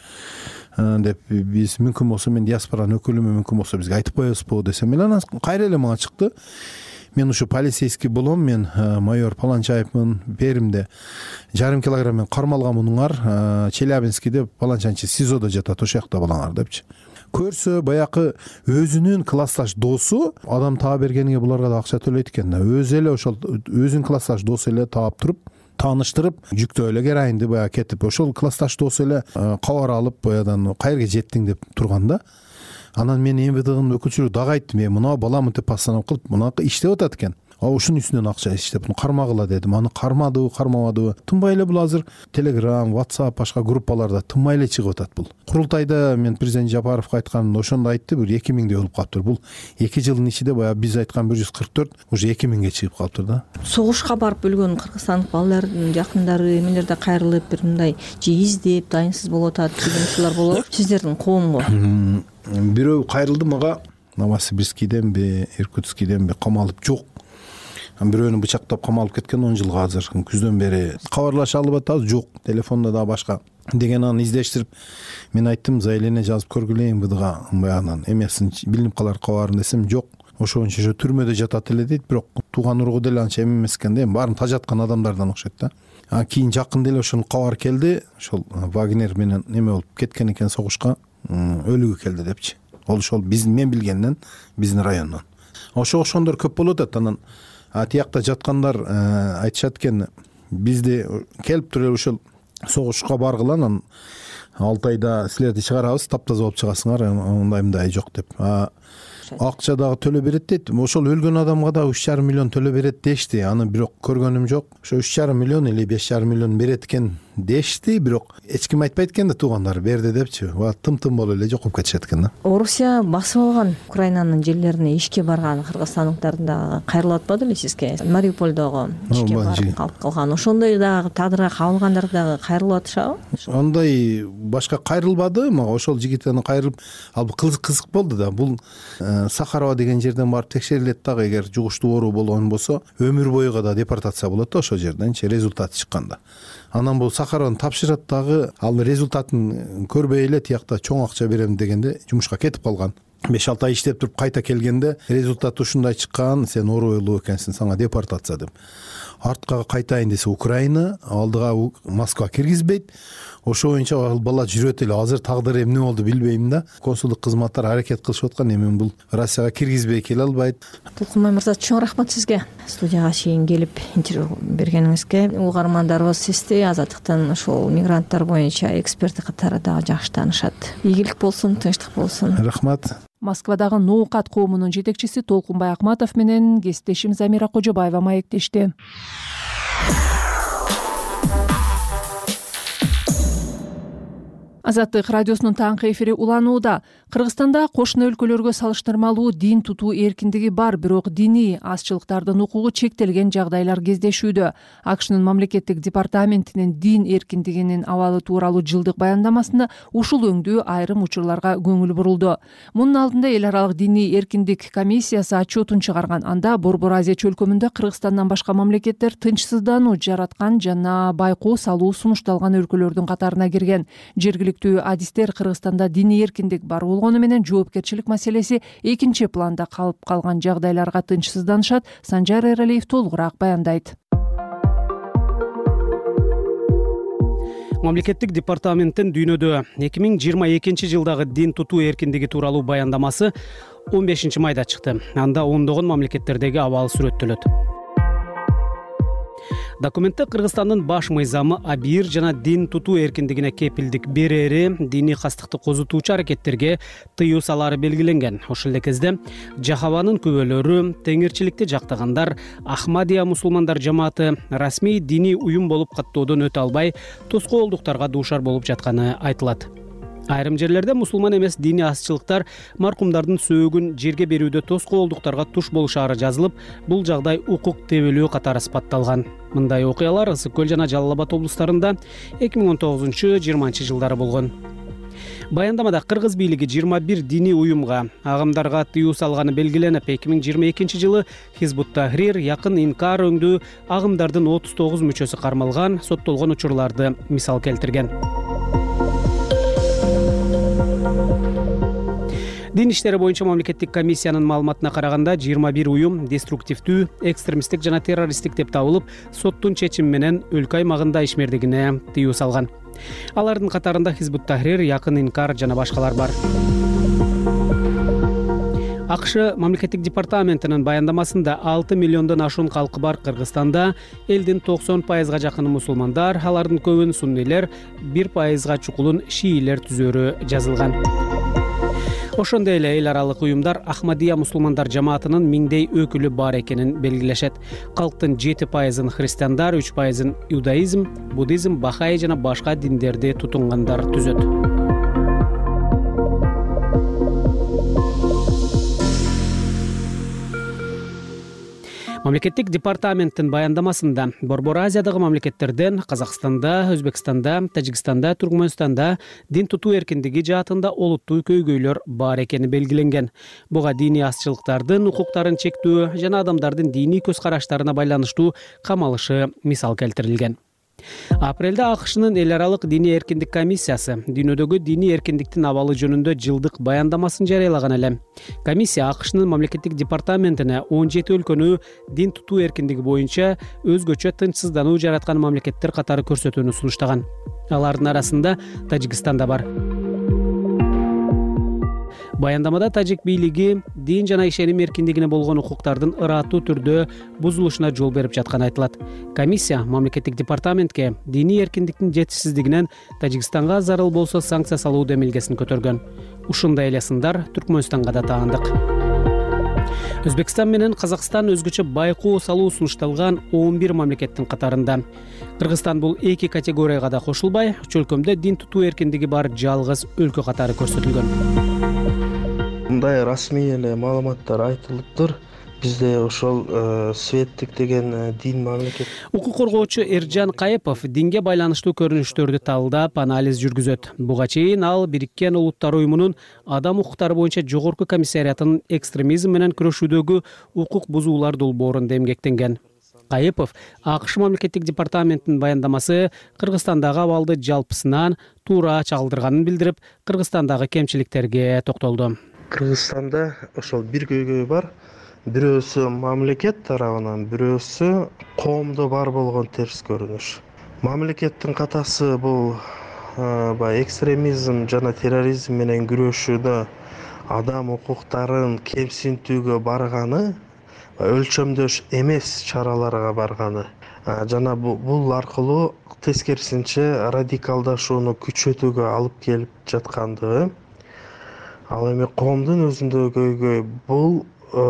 деп, биз мүмкүн болсо мен диаспоранын өкүлүмүн, мүмкүн болсо бизге айтып коесузбу десем, анан кайра эле мага чыкты. Мен ушу полицейский болом, мен майор Паланчаевмын, Перимде жарым килограмм кармалган мунуңар, Челябинскиде Паланчанчы СИЗОдо жатат, ошол жакта балаңар депчи. Көрсө баягы өзүнүн классташ досу адам таап бергениге буларга да акча төлөйт экен да. Өзү эле ошол өзүнүн классташ досу эле таап туруп, тааныштырып, жүктөө эле керайинди баягы кетип, ошол классташ досу эле кабар алып, баягыдан кайерге жеттиң деп турганда, анан мен эм вэ дэнын өкүлчүлүгү дагы айттым, мына баламын деп постанов кылып, мына иштеп атат экен. А ушунун үстүнөн акча иштеп, кармагыла дедим. Аны кармадыбы, кармабадыбы? Тынбай эле бул азыр Telegram, WhatsApp, башка группаларда тынбай эле чыгып атат бул. Курултайда мен президент Жапаровго айтканымда ошондо айтты, бир эки миңде болуп калыптыр. Бул эки жылдын ичинде баягы биз айткан бир жүз кырк төрт уже эки миңге чыгып калыптыр да. Согушка барып өлгөн кыргызстандык балдардын жакындары эмелер да кайрылып, бир мындай же издеп, дайынсыз болуп атат деген ушулар болот. Сиздердин коомго бирөө кайрылды мага, Новосибирскийденби, Иркутскийденби камалып жок. бирөөнү бычактап камалып кеткен он жылга азыр күздөн бери кабарлаша алып атабыз. Жок, телефондо да башка деген аны издештирип мен айттым, за элене жазып көргүлөйүн быдыга баягынан эмесин билинип калар кабарын десем, жок. Ошончо ошо түрмөдө жатат эле дейт, бирок тууган ургу деле анча эме эмес экен да, эми баарын тажаткан адамдардан окшойт да. А кийин жакында эле ошол кабар келди, ошол Вагнер менен эме болуп кеткен экен согушка, өлүгү келди депчи. Ол ошол биздин мен билгенден биздин райондон. Ошого ошондор көп болуп атат. Анан тиякта жаткандар айтышат экен, бизди келип туруп ошол согушка баргыла, анан алты айда силерди чыгарабыз, таптаза болуп чыгасыңар, мындай мындай жок деп. Акча дагы төлөп берет дейт. Ошол өлгөн адамга да үч жарым миллион төлөп берет дешти. Аны бирок көргөнүм жок. Ошо үч жарым миллион или беш жарым миллион берет экен дешти, бирок эч ким айтпайт экен да, туугандары берди депчи. Тым-тым болуп эле жокоп кетишет экен да. Орусия басып алган Украинанын жерлерине ишке барган кыргызстандыктардын дагы кайрылып атпады беле сизге? Мариуполдогу ишке барып калып калган. Ошондой дагы тагдырга кабылгандар дагы кайрылып атышабы? Ондай башка кайрылбады, мага ошол жигит аны кайрылып, ал кызык кызык болду да. Бул Сахарова деген жерден барып текшерилет дагы, эгер жугуштуу оору болгон болсо, өмүр боюга да депортация болот да ошол жерденчи, результат чыкканда. Анан бул Сахаровну тапшырат дагы, ал результатын көрбөй эле тиякта чоң акча берем дегенде жумушка кетип калган. беш алты ай иштеп туруп кайта келгенде результат ушундай чыккан, сен оорулуу экенсиң, сага депортация деп. Артка кайтайын десе Украина, алдыга Москва киргизбейт. Ошо боюнча ал бала жүрөт эле. Азыр тагдыры эмне болду билбейм да. Консулдук кызматтар аракет кылышып аткан, эми бул Россияга киргизбей келе албайт. Тулкунбай мырза, чоң рахмат сизге. Студияга чейин келип интервью бергениңизге. Угармандарыбыз сизди Азаттыктын ушул мигранттар боюнча эксперти катары дагы жакшы таанышат. Ийгилик болсун, тынчтык болсун. Рахмат. Москвадагы Ноокат коомунун жетекчиси Толкунбай Акматов менен кесиптешим Замира Кожобаева маектешти. Азаттык радиосунун таңкы эфири уланууда. Кыргызстанда кошуна өлкөлөргө салыштырмалуу дин тутуу эркиндиги бар, бирок диний азчылыктардын укугу чектелген жагдайлар кездешүүдө. АКШнын мамлекеттик департаментинин дин эркиндигинин абалы тууралуу жылдык баяндамасында ушул өңдүү айрым учурларга көңүл бурулду. Мунун алдында эл аралык диний эркиндик комиссиясы отчетун чыгарган. Анда Борбор Азия чөлкөмүндө Кыргызстандан башка мамлекеттер тынчсыздануу жараткан жана байкоо салуу сунушталган өлкөлөрдүн катарына кирген. Жергиликтүү адистер Кыргызстанда диний эркиндик бар болгону менен жоопкерчилик маселеси экинчи планда калып калган жагдайларга тынчсызданышат. Санжар Эралиев толугураак баяндайт. Мамлекеттик департаменттин дүйнөдө эки миң жыйырма экинчи жылдагы дин тутуу эркиндиги тууралуу баяндамасы он бешинчи майда чыкты. Анда ондогон мамлекеттердеги абал сүрөттөлөт. Документте Кыргызстандын баш мыйзамы абийир жана дин тутуу эркиндигине кепилдик берери, диний кастыкты козутуучу аракеттерге тыюу салары белгиленген. Ошол эле кезде Жахаванын күбөлөрү, теңирчиликти жактагандар, Ахмадия мусулмандар жамааты расмий диний уюм болуп каттоодон өтө албай, тоскоолдуктарга дуушар болуп жатканы айтылат. Айрым жерлерде мусулман эмес диний азчылыктар маркумдардын сөөгүн жерге берүүдө тоскоолдуктарга туш болушары жазылып, бул жагдай укук тебелөө катары сыпатталган. Мындай окуялар Ысык көл жана Жалал Абад облустарында эки миң он тогузунчу жыйырманчы жылдары болгон. Баяндамада кыргыз бийлиги жыйырма бир диний уюмга, агымдарга тыюу салганы белгиленип, эки миң жыйырма экинчи жылы Хизбут Тахрир, Якын Инкар өңдүү агымдардын отуз тогуз мүчөсү кармалган, соттолгон учурларды мисал келтирген. Дин иштери боюнча мамлекеттик комиссиянын маалыматына караганда жыйырма бир уюм деструктивдүү, экстремисттик жана террористтик деп табылып, соттун чечими менен өлкө аймагында ишмердигине тыюу салган. Алардын катарында Хизбут Тахрир, Якын Инкар жана башкалар бар. АКШ мамлекеттик департаментинин баяндамасында алты миллиондон ашуун калкы бар Кыргызстанда элдин токсон пайызга жакыны мусулмандар, алардын көбүн суннилер, бир пайызга чукулун шиилер түзөрү жазылган. Ошондой эле эл аралык уюмдар Ахмадия мусулмандар жамаатынын миңдей өкүлү бар экенин белгилешет. Калктын жети пайызын христиандар, үч пайызын иудаизм, буддизм, бахаи жана башка диндерди тутунгандар түзөт. Мамлекеттик департаменттин баяндамасында Борбор Азиядагы мамлекеттерден Казакстанда, Өзбекстанда, Тажикстанда, Туркменстанда дин тутуу эркиндиги жаатында олуттуу көйгөйлөр бар экени белгиленген. Буга диний азчылыктардын укуктарын чектөө жана адамдардын диний көз караштарына байланыштуу камалышы мисал келтирилген. Апрелде АКШнын эл аралык диний эркиндик комиссиясы дүйнөдөгү диний эркиндиктин абалы жөнүндө жылдык баяндамасын жарыялаган эле. Комиссия АКШнын мамлекеттик департаментине он жети өлкөнү дин тутуу эркиндиги боюнча өзгөчө тынчсыздануу жараткан мамлекеттер катары көрсөтүүнү сунуштаган. Алардын арасында Тажикстан да бар. Баяндамада тажик бийлиги дин жана ишеним эркиндигине болгон укуктардын ыраттуу түрдө бузулушуна жол берип жатканы айтылат. Комиссия мамлекеттик департаментке диний эркиндиктин жетишсиздигинен Тажикстанга зарыл болсо санкция салуу демилгесин көтөргөн. Ушундай эле сындар Түркмөнстанга да таандык. Өзбекстан менен Казакстан өзгөчө байкоо салуу сунушталган он бир мамлекеттин катарында. Кыргызстан бул эки категорияга да кошулбай, үч өлкөмдө дин тутуу эркиндиги бар жалгыз өлкө катары көрсөтүлгөн. Мындай расмий эле маалыматтар айтылыптыр. Бизде ошол светтик деген дин мамлекет. Укук коргоочу Эржан Кайыпов динге байланыштуу көрүнүштөрдү талдап, анализ жүргүзөт. Буга чейин ал Бириккен Улуттар уюмунун адам укуктары боюнча жогорку комиссариятынын экстремизм менен күрөшүүдөгү укук бузуулар долбоорунда эмгектенген. Кайыпов АКШ мамлекеттик департаментинин баяндамасы Кыргызстандагы абалды жалпысынан туура чагылдырганын билдирип, Кыргызстандагы кемчиликтерге токтолду. Кыргызстанда ошол бир көйгөй бар. Бирөөсү мамлекет тарабынан, бирөөсү коомдо бар болгон терс көрүнүш. Мамлекеттин катасы бул баягы экстремизм жана терроризм менен күрөшүүдө адам укуктарын кемсинтүүгө барганы, өлчөмдөш эмес чараларга барганы жана бул аркылуу тескерисинче радикалдашууну күчөтүүгө алып келип жаткандыгы. Ал эми коомдун өзүндө көйгөй бул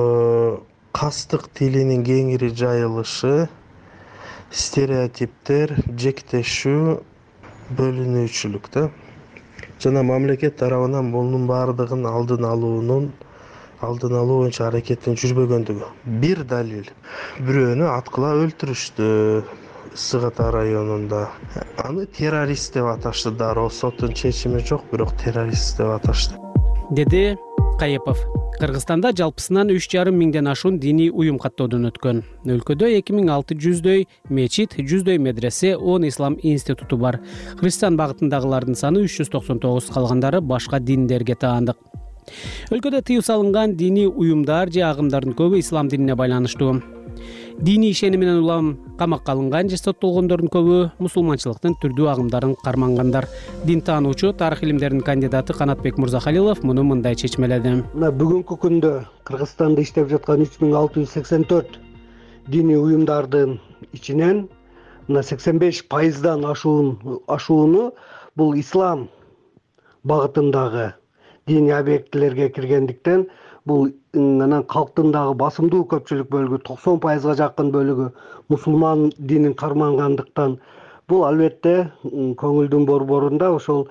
кастык тилинин кеңири жайылышы, стереотиптер, жектешүү, бөлүнүүчүлүк да. Жана мамлекет тарабынан мунун баардыгын алдын алуунун алдын алуу боюнча аракеттин жүрбөгөндүгү. Бир далил. Бирөөнү аткыла өлтүрүштү Ысык Ата районунда. Аны террорист деп аташты, дароо соттун чечими жок, бирок террорист деп аташты. Деди Кайыпов. Кыргызстанда жалпысынан үч жарым миңден ашуун диний уюм каттоодон өткөн. Өлкөдө эки миң алты жүздөй мечит, жүздөй медресе, он ислам институту бар. Христиан багытындагылардын саны үч жүз токсон тогуз, калгандары башка диндерге таандык. Өлкөдө тыюу салынган диний уюмдар же агымдардын көбү ислам динине байланыштуу. Диний ишени менен улам камакка алынган же соттолгондордун көбү мусулманчылыктын түрдүү агымдарын кармангандар. Дин таануучу, тарых илимдеринин кандидаты Канатбек Мурзахалилов муну мындай чечмеледи. Мына бүгүнкү күндө Кыргызстанда иштеп жаткан үч миң алты жүз сексен төрт диний уюмдардын ичинен мына сексен беш пайыздан ашууну бул ислам багытындагы диний объектилерге киргендиктен, бул анан калктын дагы басымдуу көпчүлүк бөлүгү, токсон пайызга жакын бөлүгү мусулман динин кармангандыктан, бул албетте көңүлдүн борборунда ошол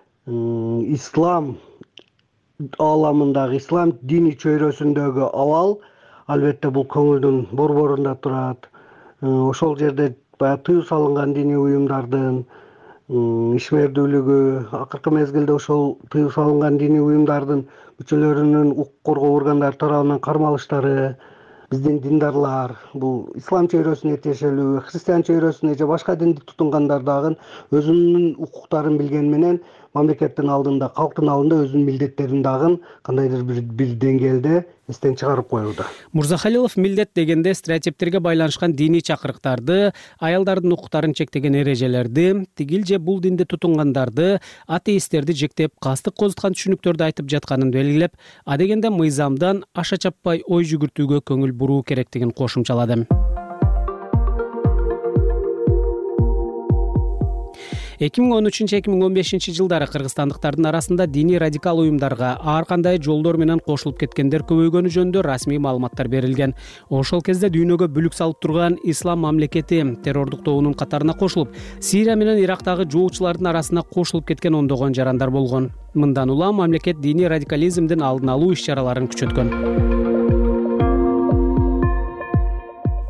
ислам ааламындагы, ислам диний чөйрөсүндөгү абал албетте бул көңүлдүн борборунда турат. Ошол жерде баягы тыюу салынган диний уюмдардын ишмердүүлүгү, акыркы мезгилде ошол тыюу салынган диний уюмдардын мүчөлөрүнүн укук коргоо органдары тарабынан кармалыштары, биздин диндарлар, бул ислам чөйрөсүнө тиешелүү, христиан чөйрөсүнө же башка динди тутунгандар дагы өзүнүн укуктарын билгени менен мамлекеттин алдында, калктын алдында өзүнүн милдеттерин дагы кандайдыр бир бир деңгээлде эстен чыгарып коюуда. Мурзахалилов милдет дегенде стереотиптерге байланышкан диний чакырыктарды, аялдардын укуктарын чектеген эрежелерди, тигил же бул динди тутунгандарды, атеисттерди жектеп, кастык козуткан түшүнүктөрдү айтып жатканын белгилеп, адегенде мыйзамдан аша чаппай ой жүгүртүүгө көңүл буруу керектигин кошумчалады. эки миң он үчүнчү эки миң он бешинчи жылдары кыргызстандыктардын арасында диний радикал уюмдарга ар кандай жолдор менен кошулуп кеткендер көбөйгөнү жөнүндө расмий маалыматтар берилген. Ошол кезде дүйнөгө бүлүк салып турган ислам мамлекети террордук тобунун катарына кошулуп, Сирия менен Ирактагы жоочулардын арасына кошулуп кеткен ондогон жарандар болгон. Мындан улам мамлекет диний радикализмдин алдын алуу иш-чараларын күчөткөн.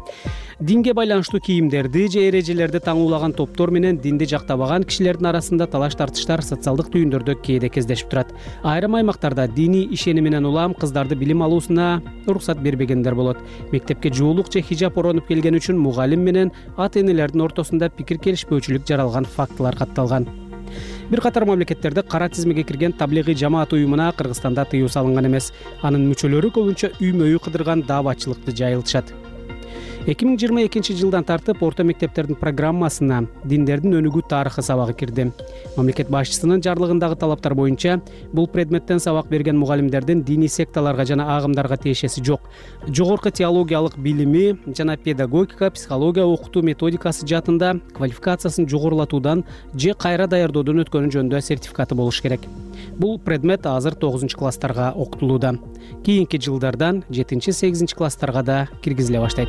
динге байланыштуу кийимдерди же эрежелерди таңуулаган топтор менен динди жактабаган кишилердин арасында талаш тартыштар социалдык түйүндөрдө кээде кездешип турат. Айрым аймактарда диний ишениминен улам кыздарды билим алуусуна уруксат бербегендер болот. Мектепке жуулук же хижап оронуп келген үчүн мугалим менен ата энелердин ортосунда пикир келишпөөчүлүк жаралган фактылар катталган. Бир катар мамлекеттерде кара тизмеге кирген таблигый жамаат уюмуна Кыргызстанда тыюу салынган эмес. Анын мүчөлөрү көбүнчө үймө үй кыдырган дааватчылыкты жайылтышат. эки миң жыйырма экинчи жылдан тартып орто мектептердин программасына диндердин өнүгүү тарыхы сабагы кирди. Мамлекет башчысынын жарлыгындагы талаптар боюнча бул предметтен сабак берген мугалимдердин диний секталарга жана агымдарга тиешеси жок. Жогорку теологиялык билими жана педагогика, психология окутуу методикасы жаатында квалификациясын жогорулатуудан же кайра даярдоодон өткөнү жөнүндө сертификаты болуш керек. Бул предмет азыр тогузунчу класстарга окутулууда. Кийинки жылдардан жетинчи сегизинчи класстарга да киргизиле баштайт.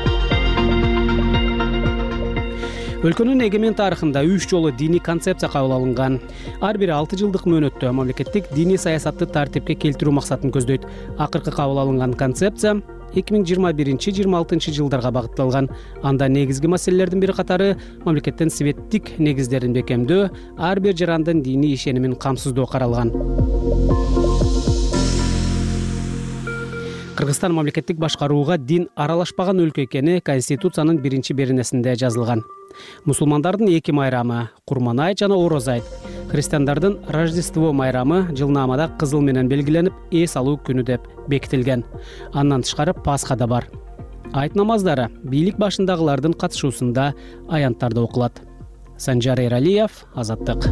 Өлкөнүн эгемен тарыхында үч жолу диний концепция кабыл алынган. Ар бири алты жылдык мөөнөттө мамлекеттик диний саясатты тартипке келтирүү максатын көздөйт. Акыркы кабыл алынган концепция эки миң жыйырма биринчи жыйырма алтынчы жылдарга багытталган. Анда негизги маселелердин бири катары мамлекеттин светтик негиздерин бекемдөө, ар бир жарандын диний ишенимин камсыздоо каралган. Кыргызстан мамлекеттик башкарууга дин аралашпаган өлкө экени Конституциянын биринчи беренесинде жазылган. Мусулмандардын эки майрамы — Курман айт жана Ороз айт, христиандардын Рождество майрамы жылнаамада кызыл менен белгиленип, эс алуу күнү деп бекитилген. Андан тышкары Пасха да бар. Айт намаздары бийлик башындагылардын катышуусунда аянттарда окулат. Санжар Эралиев, Азаттык.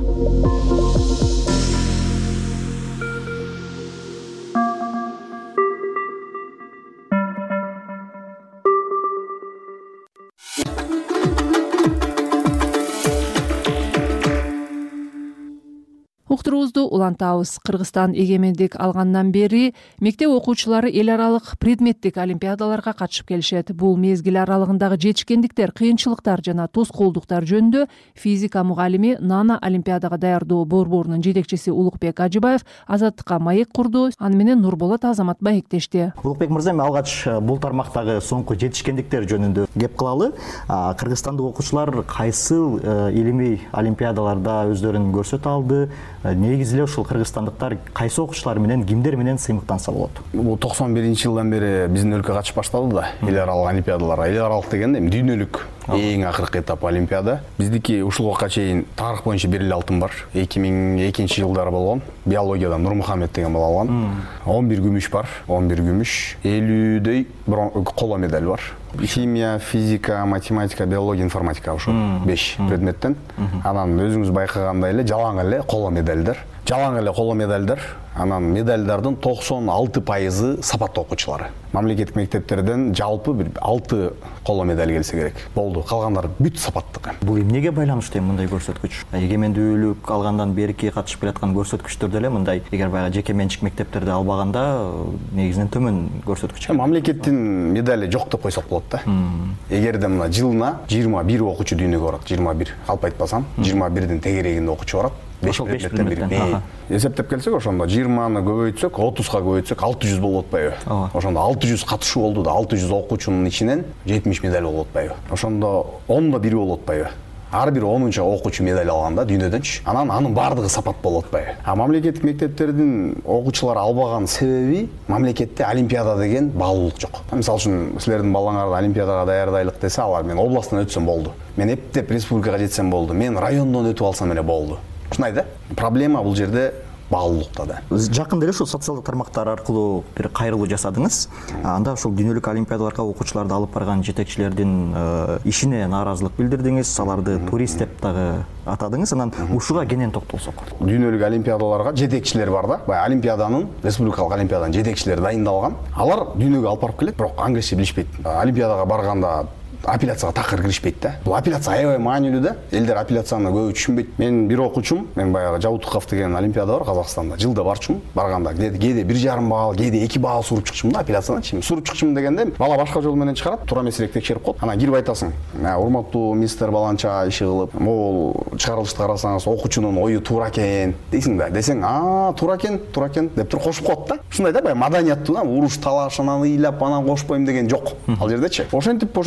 Уктуруубузду улантабыз. Кыргызстан эгемендик алгандан бери мектеп окуучулары эл аралык предметтик олимпиадаларга катышып келишет. Бул мезгил аралыгындагы жетишкендиктер, кыйынчылыктар жана тоскоолдуктар жөнүндө физика мугалими Нана олимпиадага даярдоо борборунун жетекчиси Улукбек Ажыбаев Азаттыкка маек курду. Аны менен Нурболот Азамат маектешти. Улукбек мырза, мен алгач бул тармактагы соңку жетишкендиктер жөнүндө кеп кылалы. Кыргызстандык окуучулар кайсыл илимий олимпиадаларда өздөрүн көрсөтө алды? Негизи эле ушул кыргызстандыктар кайсы окуучулар менен, кимдер менен сыймыктанса болот? Бул токсон биринчи жылдан бери биздин өлкө катышып башталды да, эл аралык олимпиадаларга. Эл аралык дегенде эми дүйнөлүк эң акыркы этап олимпиада. Биздики ушул убакка чейин тарых боюнча бир эле алтын бар. эки миң экинчи жылдары болгон. Биологиядан Нурмухамед деген бала алган. он бир күмүш бар, он бир күмүш, элүүдөй коло медаль бар. Химия, физика, математика, биология, информатика ошо беш предметтен. Анан өзүңүз байкагандай эле жалаң эле коло медальдар. Жалаң эле коло медальдар. Анан медальдардын токсон алты пайызы сапаттуу окуучулары. Мамлекеттик мектептерден жалпы бир алты коло медаль келсе керек. Болду. Калгандары бүт сапаттык. Бул эмнеге байланыштуу мындай көрсөткүч? Эгемендүүлүк алгандан берки катышып келаткан көрсөткүчтөрдө эле мындай, эгер баягы жеке менчик мектептерде албаганда негизинен төмөн көрсөткүч. Мамлекеттин медали жок деп койсок болот да. Эгерде мына жылына жыйырма бир окуучу дүйнөгө барат, жыйырма бир, алып айтпасам, жыйырма бирдин тегерегинде окуучу барат. беш предметтен бир. Эсептеп келсек, ошондо жыйырманы көбөйтсөк, отузга көбөйтсөк, алты жүз болуп атпайбы? Ошондо алты жүз катышуу болду да, алты жүз окуучунун ичинен жетимиш медаль болуп атпайбы? Ошондо ондо бири болуп атпайбы? Ар бир онунчу окуучу медаль алганда дүйнөдөнчү. Анан анын бардыгы сапат болуп атпайбы? А мамлекеттик мектептердин окуучулары албаган себеби мамлекетте олимпиада деген баалуулук жок. Мисалы үчүн силердин балаңарды олимпиадага даярдайлык десе, алар мен областтан өтсөм болду. Мен эптеп республикага жетсем болду. Мен райондон өтүп алсам эле болду. Ушундай да? Проблема бул жерде баалуулукта да. Жакында эле ушул социалдык тармактар аркылуу бир кайрылуу жасадыңыз. Анда ушул дүйнөлүк олимпиадаларга окуучуларды алып барган жетекчилердин ишине нааразылык билдирдиңиз, аларды турист деп дагы атадыңыз. Анан ушуга кенен токтолсок. Дүйнөлүк олимпиадаларга жетекчилер бар да. Баягы олимпиаданын, республикалык олимпиаданын жетекчилери дайындалган. Алар дүйнөгө алып барып келет, бирок англисче билишпейт. Олимпиадага барганда апелляцияга такыр киришпейт да. Бул апелляция аябай маанилүү да. Элдер апелляцияны көп түшүнбөйт. Мен бир окуучум, мен баягы Жабутуков деген олимпиада бар Казакстанда. Жылда барчумун. Барганда кээде бир жарым балл, кээде эки балл суруп чыкчумун да апелляциядан. Чим суруп чыкчумун дегенде бала башка жол менен чыгарат, туура эмесирээк текшерип коет. Анан кирип айтасың: "Урматтуу мистер баланча иши кылып, могул чыгарылышты карасаңыз, окуучунун ою туура экен" дейсиң да. Десең: "А, туура экен, туура экен" деп туруп кошуп коет да. Ушундай да, баягы маданияттуу да, уруш талашынан ыйлап анан кошпойм деген жок. Ал жердечи. Ошентип, ошентип киресиң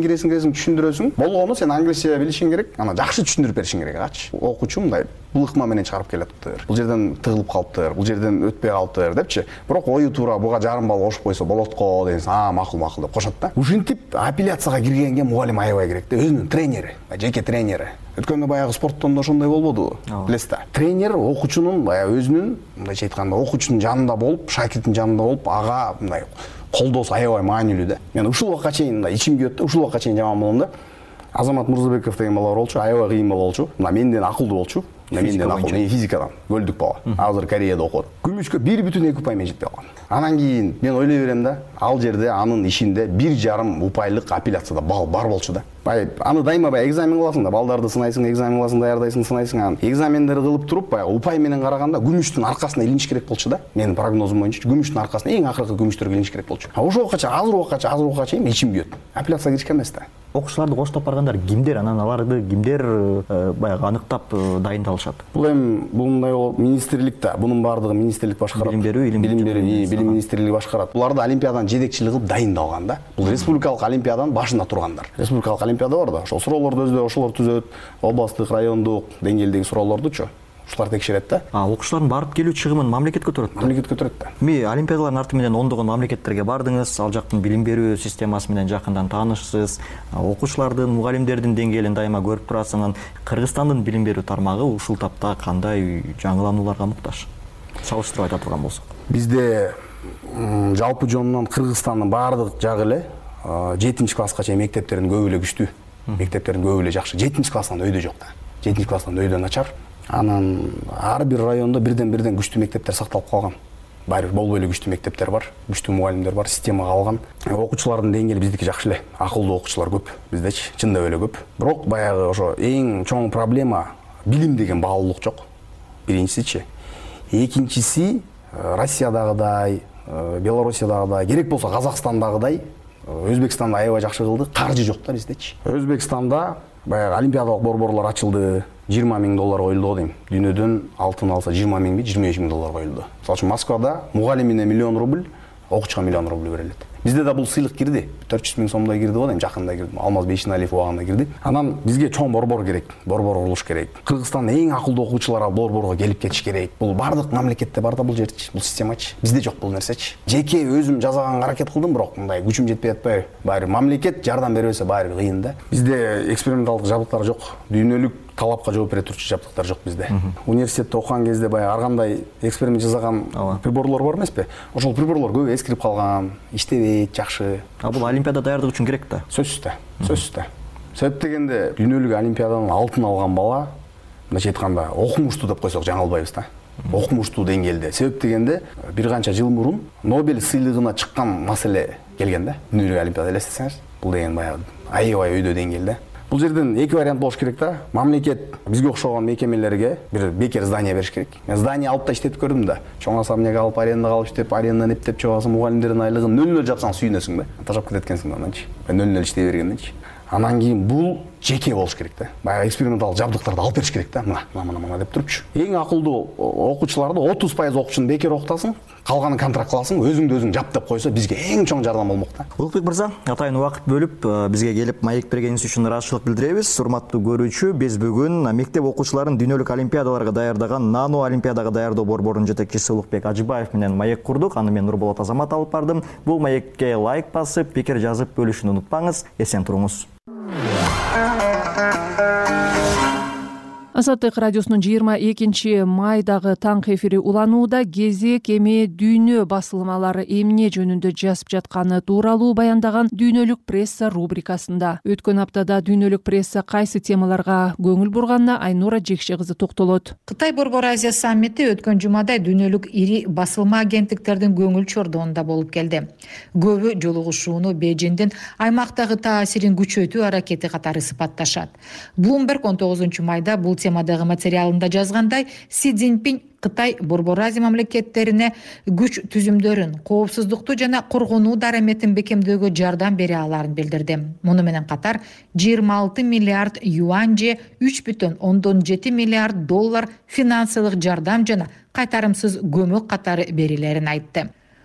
киресиң киресиң түшүндүрөсүң. Болгону сен англисче билишиң керек, ана жакшы түшүндүрүп беришиң керек ачы. Окуучу мындай бул ыкма менен чыгарып келатыптыр. Бул жерден тыгылып калыптыр, бул жерден өтпөй калыптыр депчи. Бирок ою туура буга жарым балл кошуп койсо болот го дегенсиң. А, макул макул деп кошот да. Ушинтип апелляцияга киргенге мугалим аябай керек да. Өзүнүн тренери, жеке тренери. Өткөндө баягы спорттон да ошондой болбодубу? Билесиз да. Тренер окуучунун баягы өзүнүн, мындайча айтканда, окуучунун жанында болуп, шакирттин жанында болуп, ага мындай колдоосу аябай маанилүү да. Мен ушул убакка чейин мындай ичим күйөт да, ушул убакка чейин жаман болом да. Азамат Мурзабеков деген бала бар болчу, аябай кыйын бала болчу. Мына менден акылдуу болчу. Менден акылдуу, физикадан, көлдүк бала. Азыр Кореяда окуат. Күмүшкө бир бүтүн эки упай менен жетпей калган. Анан кийин мен ойлой берем да, ал жерде анын ишинде бир жарым упайлык апелляцияда балл бар болчу да. Бай, аны дайыма бай экзамен кыласың да, балдарды сынайсың, экзамен кыласың, даярдайсың, сынайсың. Анан экзамендерди кылып туруп, бай упай менен караганда күмүштүн аркасына илиниш керек болчу да. Менин прогнозум боюнча күмүштүн аркасына эң акыркы күмүштөргө илиниш керек болчу. А ошол убакка азыр убакка азыр убакка чейин ичим күйөт. Апелляцияга киришкен эмес да. Окуучуларды коштоп баргандар кимдер, анан аларды кимдер баягы аныктап дайындалышат? Бул эми бул мындай министрлик да, бунун баардыгы министрлик башкарат. Билим берүү, илим берүү, билим министрлиги башкарат. Буларды олимпиаданын жетекчилиги кылып дайындалган да. Бул республикалык олимпиаданын башында тургандар. Республикалык олимпиада бар да, ошол суроолорду өзү ошолор түзөт, областтык, райондук деңгээлдеги суроолордучу. Ушулар текшерет да. А окуучулардын барып келүү чыгымын мамлекет көтөрөт. Мамлекет көтөрөт да. Ми олимпиадалардын арты менен ондогон мамлекеттерге бардыңыз, ал жактын билим берүү системасы менен жакындан таанышсыз, окуучулардын, мугалимдердин деңгээлин дайыма көрүп турасыз. Кыргызстандын билим берүү тармагы ушул тапта кандай жаңыланууларга муктаж? Салыштырып айта турган болсок. Бизде жалпы жонунан Кыргызстандын баардык жагы эле жетинчи класска чейин мектептердин көбү эле күчтүү. Мектептердин көбү эле жакшы. жетинчи класстан өйдө жок да. жетинчи класстан өйдө начар. Анан ар бир райондо бирден-бирден күчтүү мектептер сакталып калган. Баары болбой эле күчтүү мектептер бар, күчтүү мугалимдер бар, системага алган. Окуучулардын деңгээли биздики жакшы эле. Акылдуу окуучулар көп биздечи, чындап эле көп. Бирок баягы ошо эң чоң проблема билим деген баалуулук жок. Биринчисичи. Экинчиси Россиядагыдай, Белоруссиядагыдай, керек болсо Казакстандагыдай, Өзбекстанда аябай жакшы кылды, каржы жок да биздечи. Өзбекстанда баягы олимпиадалык борборлор ачылды, жыйырма миң доллар коюлду дейм. Дүйнөдөн алтын алса жыйырма миңби, жыйырма беш миң доллар коюлду. Мисалы үчүн Москвада мугалимине миллион рубль, окуучуга миллион рубль берилет. Бизде да бул сыйлык кирди. төрт жүз миң сомдой кирди го дейм, жакында кирди. Алмаз Бейшеналиев убагында кирди. Анан бизге чоң борбор керек, борбор курулуш керек. Кыргызстандын эң акылдуу окуучулары борборго келип кетиш керек. Бул бардык мамлекетте бар да бул жерчи, бул системачы. Бизде жок бул нерсечи. Жеке өзүм жасаганга аракет кылдым, бирок мындай күчүм жетпей атпайбы. Баары мамлекет жардам бербесе баары кыйын да. Бизде эксперименталдык жабдыктар жок. Дүйнөлүк талапка жооп бере турчу жабдыктар жок бизде. Университетте окуган кезде баягы ар кандай эксперимент жасаган приборлор бар эмеспи? Ошол приборлор көп эскирип калган, иштебейт жакшы. А бул олимпиада даярдык үчүн керек да? Сөзсүз да. Сөзсүз да. Себеп дегенде дүйнөлүк олимпиаданын алтын алган бала, мындайча айтканда, окумуштуу деп койсок жаңылбайбыз да. Окумуштуу деңгээлде. Себеп дегенде бир канча жыл мурун Нобель сыйлыгына чыккан маселе келген да. Дүйнөлүк олимпиада элестетсеңиз, бул деген баягы аябай өйдө деңгээлде. Бул жерден эки вариант болуш керек да. Мамлекет бизге окшогон мекемелерге бир бекер здание бериш керек. Мен здание алып да иштетип көрдүм да. Чоң особняк алып, арендага алып иштеп, арендадан эптеп чыгасың, мугалимдердин айлыгын нөл-нөл жапсаң сүйүнөсүң да. Тажап кетет экенсиң да ананчы. нөл-нөл иштей бергенденчи. Анан кийин бул жеке болуш керек да. Баягы эксперименталдык жабдыктарды алып бериш керек да. Мына, мына, мына деп турчу. Эң акылдуу окуучуларды отуз пайыз окуучуну бекер окутасың, калганын контракт кыласың, өзүңдү өзүң жап деп койсо бизге эң чоң жардам болмок да. Улукбек мырза, атайын убакыт бөлүп бизге келип маек бергениңиз үчүн ыраазычылык билдиребиз. Урматтуу көрүүчү, биз бүгүн мектеп окуучуларын дүйнөлүк олимпиадаларга даярдаган Нано олимпиадага даярдоо борборунун жетекчиси Улукбек Ажыбаев менен маек курдук. Аны мен Нурболот Азамат алып бардым. Бул маекке лайк басып, пикир жазып бөлүшүнү унутпаңыз. Эсен туруңуз. Азаттык радиосунун жыйырма экинчи майдагы таңкы эфири уланууда кезек эми дүйнө басылмалары эмне жөнүндө жазып жатканы тууралуу баяндаган дүйнөлүк пресса рубрикасында. Өткөн аптада дүйнөлүк пресса кайсы темаларга көңүл бурганына Айнура Жекше кызы токтолот. Кытай Борбор Азия саммити өткөн жумада дүйнөлүк ири басылма агенттиктердин көңүл чордоонда болуп келди. Көбү жолугушууну Бейжиңдин аймактагы таасирин күчөтүү аракети катары сыпатташат. Bloomberg он тогузунчу майда бул темадагы материалында жазгандай, Си Цзиньпин Кытай Борбор Азия мамлекеттерине күч түзүмдөрүн, коопсуздукту жана коргонуу дараметин бекемдөөгө жардам бере аларын билдирди. Муну менен катар жыйырма алты миллиард юань же үч бүтүн ондон жети миллиард доллар финансылык жардам жана кайтарымсыз көмөк катары берилерин айтты.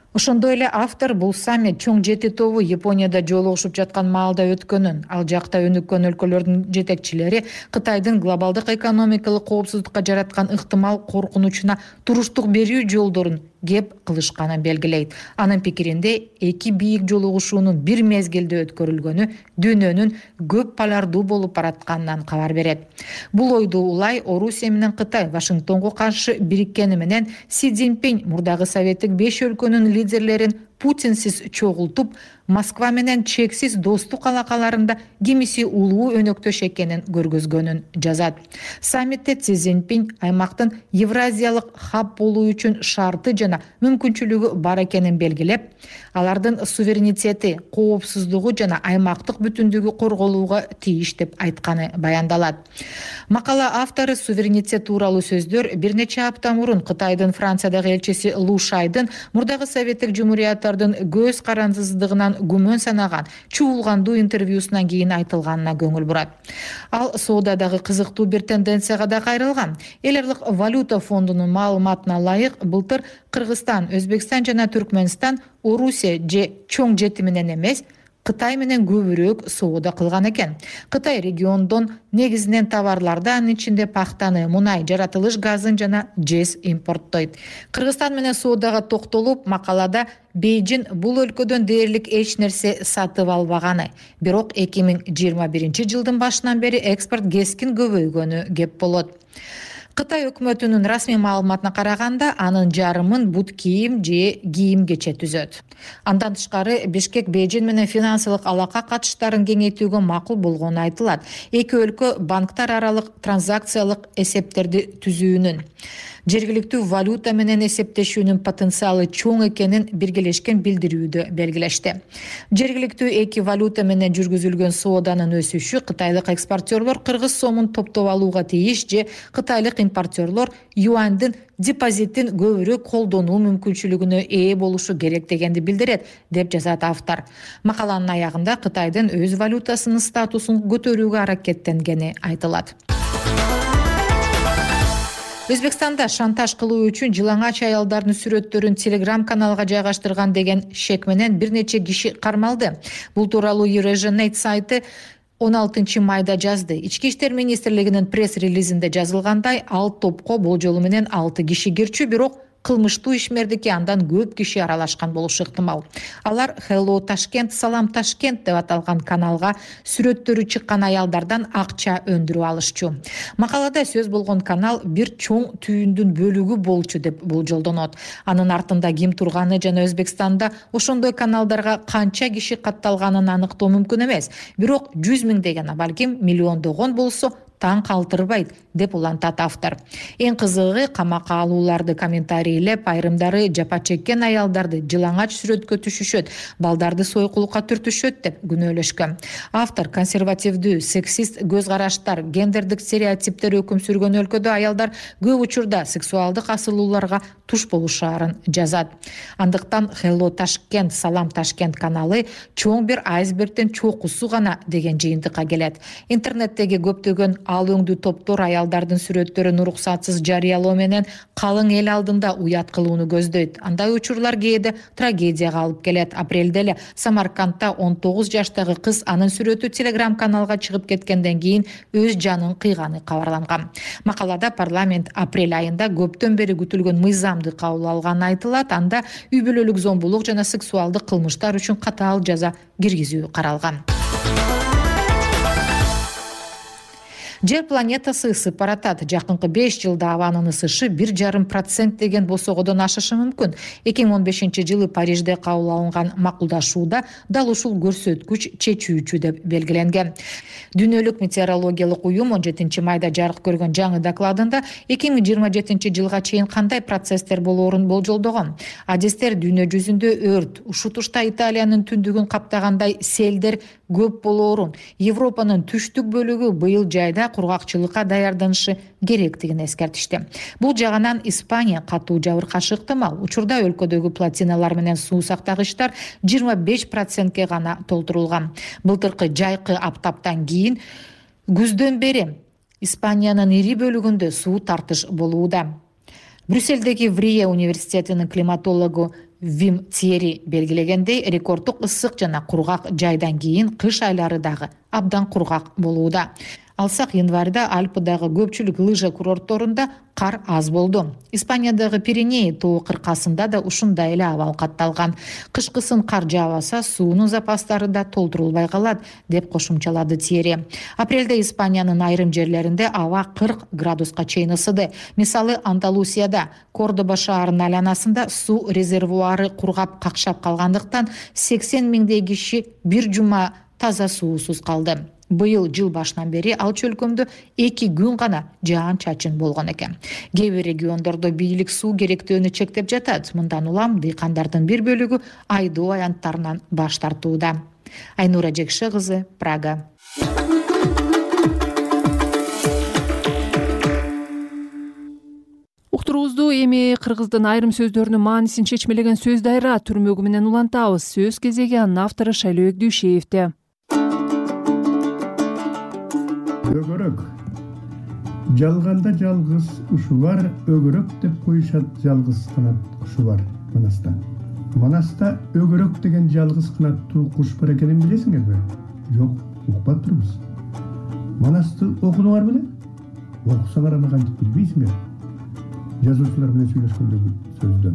Ошондой эле автор бул саммит чоң жети тобу Японияда жолугушуп жаткан маалда өткөнүн, ал жакта өнүккөн өлкөлөрдүн жетекчилери Кытайдын глобалдык экономикалык коопсуздукка жараткан ыктымал коркунучуна туруштук берүү жолдорун кеп кылышканын белгилейт. Анын пикиринде эки бийик жолугушуунун бир мезгилде өткөрүлгөнү дүйнөнүн көп полярдуу болуп баратканынан кабар берет. Бул ойду улай Орусия менен Кытай Вашингтонго каршы бириккени менен Си Цзиньпин мурдагы советтик беш өлкөнүн лидерлерин Путинсиз чогултуп, Москва менен чексиз достук алакаларында кимиси улуу өнөктөш экенин көргөзгөнүн жазат. Саммитте Си Цзиньпин аймактын Евразиялык хаб болуу үчүн шарты жана мүмкүнчүлүгү бар экенин белгилеп, алардын суверенитети, коопсуздугу жана аймактык бүтүндүгү корголууга тийиш деп айтканы баяндалат. Макала автору суверенитет тууралуу сөздөр бир нече апта мурун Кытайдын Франциядагы элчиси Лу Шайдын мурдагы советтик жумурияттардын көз карандысыздыгынан күмөн санаган чуулгандуу интервьюсунан кийин айтылганына көңүл бурат. Ал соодадагы кызыктуу бир тенденцияга да кайрылган. Эл аралык валюта фондунун маалыматына ылайык, былтыр Кыргызстан, Өзбекстан жана Түркмөнстан Орусия же чоң жети менен эмес, Кытай менен көбүрөөк соода кылган экен. Кытай региондон негизинен товарларды, анын ичинде пахтаны, мунай, жаратылыш газын жана жез импорттойт. Кыргызстан менен соодага токтолуп, макалада Бейжин бул өлкөдөн дээрлик эч нерсе сатып албаганы, бирок эки миң жыйырма биринчи жылдын башынан бери экспорт кескин көбөйгөнү кеп болот. Кытай өкмөтүнүн расмий маалыматына караганда, анын жарымын бут кийим же кийим кече түзөт. Андан тышкары Бишкек Бейжин менен финансылык алака катыштарын кеңейтүүгө макул болгону айтылат. Эки өлкө банктар аралык транзакциялык эсептерди түзүүнүн, жергиликтүү валюта менен эсептешүүнүн потенциалы чоң экенин биргелешкен билдирүүдө белгилешти. Жергиликтүү эки валюта менен жүргүзүлгөн сооданын өсүшү кытайлык экспортерлор кыргыз сомун топтоп алууга тийиш же кытайлык импортерлор юандын депозитин көбүрөөк колдонуу мүмкүнчүлүгүнө ээ болушу керек дегенди билдирет, деп жазат автор. Макаланын аягында Кытайдын өз валютасынын статусун көтөрүүгө аракеттенгени айтылат. Өзбекстанда шантаж кылуу үчүн жылаңач аялдардын сүрөттөрүн Telegram каналга жайгаштырган деген шек менен бир нече киши кармалды. Бул тууралуу Eurasian сайты он алтынчы майда жазды. Ички иштер министрлигинин пресс-релизинде жазылгандай, ал топко болжолу менен алты киши кирчү, бирок кылмыштуу ишмердикке андан көп киши аралашкан болушу ыктымал. Алар Hello Tashkent, Салам Ташкент деп аталган каналга сүрөттөрү чыккан аялдардан акча өндүрүп алышчу. Макалада сөз болгон канал бир чоң түйүндүн бөлүгү болчу деп болжолдонот. Анын артында ким турганы жана Өзбекстанда ошондой каналдарга канча киши катталганын аныктоо мүмкүн эмес. Бирок жүз миңдеген, балким миллиондогон болсо таң калтырбайт, деп улантат автор. Эң кызыгы, камакка алууларды комментарийлеп, айрымдары жапа чеккен аялдарды жылаңач сүрөткө түшүшөт, балдарды сойкулукка түртүшөт деп күнөөлөшкөн. Автор консервативдүү, сексист көз караштар, гендердик стереотиптер өкүм сүргөн өлкөдө аялдар көп учурда сексуалдык асылууларга туш болушаарын жазат. Андыктан Hello Tashkent, Салам Ташкент каналы чоң бир айсбергдин чокусу гана деген жыйынтыкка келет. Интернеттеги көптөгөн ал өңдүү топтор аялдардын сүрөттөрүн уруксатсыз жарыялоо менен калың эл алдында уят кылууну көздөйт. Андай учурлар кээде трагедияга алып келет. Апрелде эле Самаркандта он тогуз жаштагы кыз анын сүрөтү Telegram каналга чыгып кеткенден кийин өз жанын кыйганы кабарланган. Макалада парламент апрель айында көптөн бери күтүлгөн мыйзамды кабыл алганы айтылат. Анда үй бүлөлүк зомбулук жана сексуалдык кылмыштар үчүн катаал жаза киргизүү каралган. Жер планетасы ысып баратат. Жакынкы беш жылда абанын ысышы бир жарым процент деген босогодон ашышы мүмкүн. эки миң он бешинчи жылы Парижде кабыл алынган макулдашууда дал ушул көрсөткүч чечүүчү деп белгиленген. Дүйнөлүк метеорологиялык уюм он жетинчи майда жарык көргөн жаңы докладында эки миң жыйырма жетинчи жылга чейин кандай процесстер болоорун болжолдогон. Адистер дүйнө жүзүндө өрт, ушутушта Италиянын түндүгүн каптагандай селдер көп болоорун, Европанын түштүк бөлүгү быйыл жайда кургакчылыкка даярданышы керектигин эскертишти. Бул жагынан Испания катуу жабыркашы ыктымал. Учурда өлкөдөгү плотиналар менен суу сактагычтар жыйырма беш процентке гана толтурулган. Былтыркы жайкы аптаптан кийин күздөн бери Испаниянын ири бөлүгүндө суу тартыш болууда. Брюссельдеги Врие университетинин климатологу Вим Цьери белгилегендей, рекорддук ысык жана кургак жайдан кийин кыш айлары дагы абдан кургак болууда. Алсак, январда Альпыдагы көпчүлүк лыжа курортторунда кар аз болду. Испаниядагы Пиреней тоо кыркасында да ушундай эле абал катталган. Кышкысын кар жаабаса, суунун запастары да толтурулбай калат, деп кошумчалады Цьери. Апрелде Испаниянын айрым жерлеринде аба кырк градуска чейин ысыды. Мисалы, Андалусияда, Кордоба шаарынын айланасында суу резервуары кургап какшап калгандыктан сексен миңдей киши бир жума таза суусуз калды. Быйыл жыл башынан бери ал чөлкөмдө эки күн гана жаан чачын болгон экен. Кээ бир региондордо бийлик суу керектөөнү чектеп жатат. Мындан улам дыйкандардын бир бөлүгү айдоо аянттарынан баш тартууда. Айнура Жекше кызы, Прага. Уктуруубузду эми кыргыздын айрым сөздөрүнүн маанисин чечмелеген сөз дайра түрмөгү менен улантабыз. Сөз кезеги анын автору Шайлообек Дүйшеевде. Өгөрөк. Жалганда жалгыз ушу бар, өгөрөк деп коюшат жалгыз канат кушу бар Манаста. Манаста өгөрөк деген жалгыз канаттуу куш бар экенин билесиңерби? Жок, укпай турбуз. Манасты окудуңар беле? Окусаңар аны кантип билбейсиңер? Жазуучулар менен сүйлөшкөндөгү сөздөн.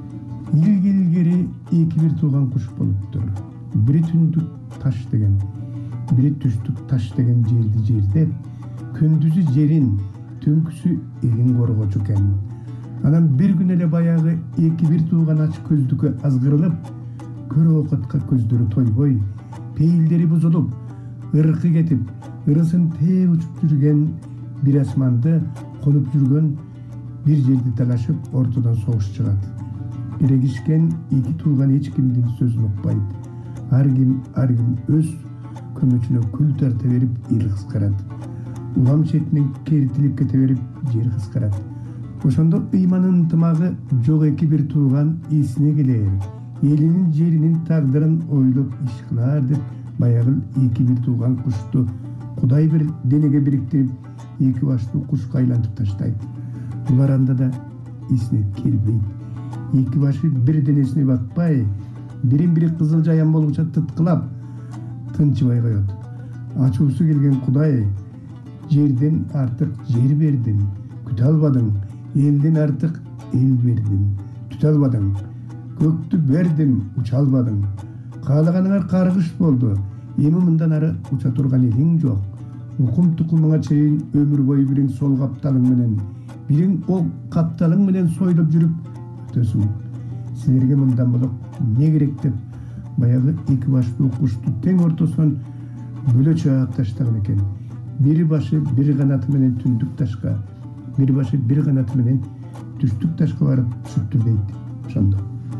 Илгери эки бир тууган куш болуптур. Бири түндүк таш деген, бири түштүк таш деген жерди жердеп, күндүзү жерин, түнкүсү элин коргочу экен. Анан бир күн эле баягы эки бир тууган ач көздүккө азгырылып, көрө окутка көздөрү тойбой, пейилдери бузулуп, ыркы кетип, ырысын тээ учуп жүргөн бир асманды конуп жүргөн бир жерди талашып, ортодон согуш чыгат. Эрегишкен эки тууган эч кимдин сөзүн укпайт. Ар ким ар ким өз көмөчүнө күл тарта берип эл кыскарат. Улам четинен керитилип кете берип жер кыскарат. Ошондо ыйманын ынтымагы жок эки бир тууган эсине келер. Элинин жеринин тагдырын ойлоп иш кылар деп баягы эки бир тууган кушту Кудай бир денеге бириктирип эки баштуу кушка айлантып таштайт. Булар анда да эсине келбейт. Эки башы бир денесине батпай, бирин-бири кызыл жаян болгуча тыткылап тынчыбай коет. Ачуусу келген Кудай, жерден артык жер бердим, күтө албадың, элден артык эл бердим, түтө албадың, көктү бердим, уча албадың. Каалаганыңар каргыш болду, эми мындан ары уча турган элиң жок. Укум тукумуңа чейин өмүр бою бирин сол капталың менен, бирин о капталың менен сойлоп жүрүп өтөсүң. Силерге мындан болуп не керек деп баягы эки баштуу кушту тең ортосунан бөлөчө ап таштаган экен. Бир башы бир канаты менен түндүк ташка, бир башы бир канаты менен түштүк ташка барып түшүптүр дейт. Ошондо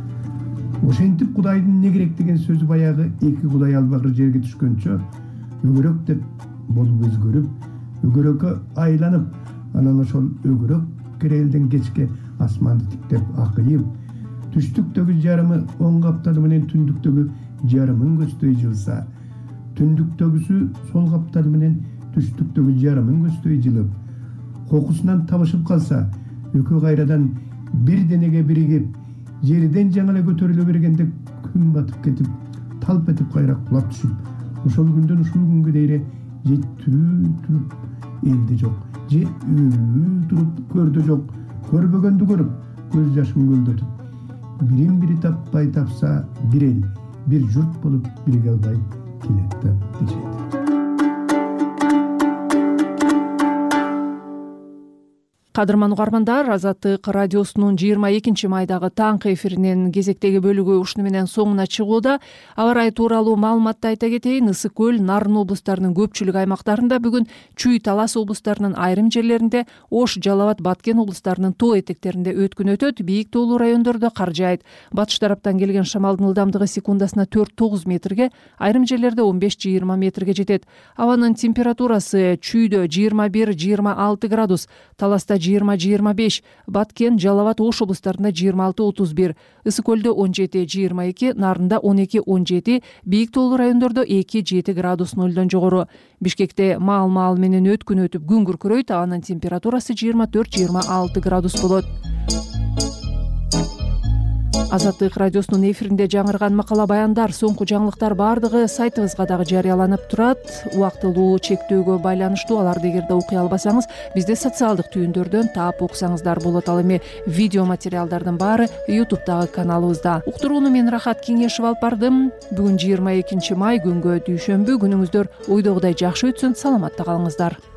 ошентип Кудайдын не керек деген сөзү баягы эки Кудай албагыр жерге түшкөнчө өгөрөк деп болуп өзгөрүп, өгөрөккө айланып, анан ошол өгөрөк керелден кечке асманды тиктеп акыйып, түштүктөгү жарымы оң капталы менен түндүктөгү жарымын көздөй жылса, түндүктөгүсү сол капталы менен түштүктөгү жарымын көздөй жылып, кокусунан табышып калса, экөө кайрадан бир денеге биригип, жерден жаңы эле көтөрүлө бергенде күн батып кетип, талп этип кайра кулап түшүп, ошол күндөн ушул күнгө дейре же тирүү туруп элде жок, же өлүү туруп көрдө жок, көрбөгөндү көрүп, көз жашын көлдөтүп, бирин бири таппай тапса бир эл, бир журт болуп бириге албай келет деп дешет. Кадырман угармандар, Азаттык радиосунун жыйырма экинчи майдагы таңкы эфиринин кезектеги бөлүгү ушуну менен соңуна чыгууда. Аба ырайы тууралуу маалыматты айта кетейин. Ысык көл, Нарын облустарынын көпчүлүк аймактарында бүгүн, Чүй, Талас облустарынын айрым жерлеринде, Ош, Жалал Абад, Баткен облустарынын тоо этектеринде өткүн өтөт, бийик тоолуу райондордо кар жаайт. Батыш тараптан келген шамалдын ылдамдыгы секундасына төрт тогуз метрге, айрым жерлерде он беш жыйырма метрге жетет. Абанын температурасы Чүйдө жыйырма бир жыйырма алты градус, Таласта жыйырма жыйырма беш, Баткен, Жалал Абад, Ош облустарында жыйырма алты отуз бир, Ысык көлдө он жети жыйырма эки, Нарында он эки он жети, бийик тоолуу райондордо эки жети градус нөлдөн жогору. Бишкекте маал-маал менен өткүн өтүп күн күркүрөйт, анын температурасы жыйырма төрт жыйырма алты градус болот. Азаттык радиосунун эфиринде жаңырган макала баяндар, соңку жаңылыктар баардыгы сайтыбызга дагы жарыяланып турат. Убактылуу чектөөгө байланыштуу аларды эгерде окуй албасаңыз, бизде социалдык түйүндөрдөн таап окусаңыздар болот. Ал эми видео материалдардын баары ютубтагы каналыбызда. Уктурууну мен Рахат Кеңешов алып бардым. Бүгүн жыйырма экинчи май, күнгө дүйшөмбү. Күнүңүздөр ойдогудай жакшы өтсүн, саламатта калыңыздар.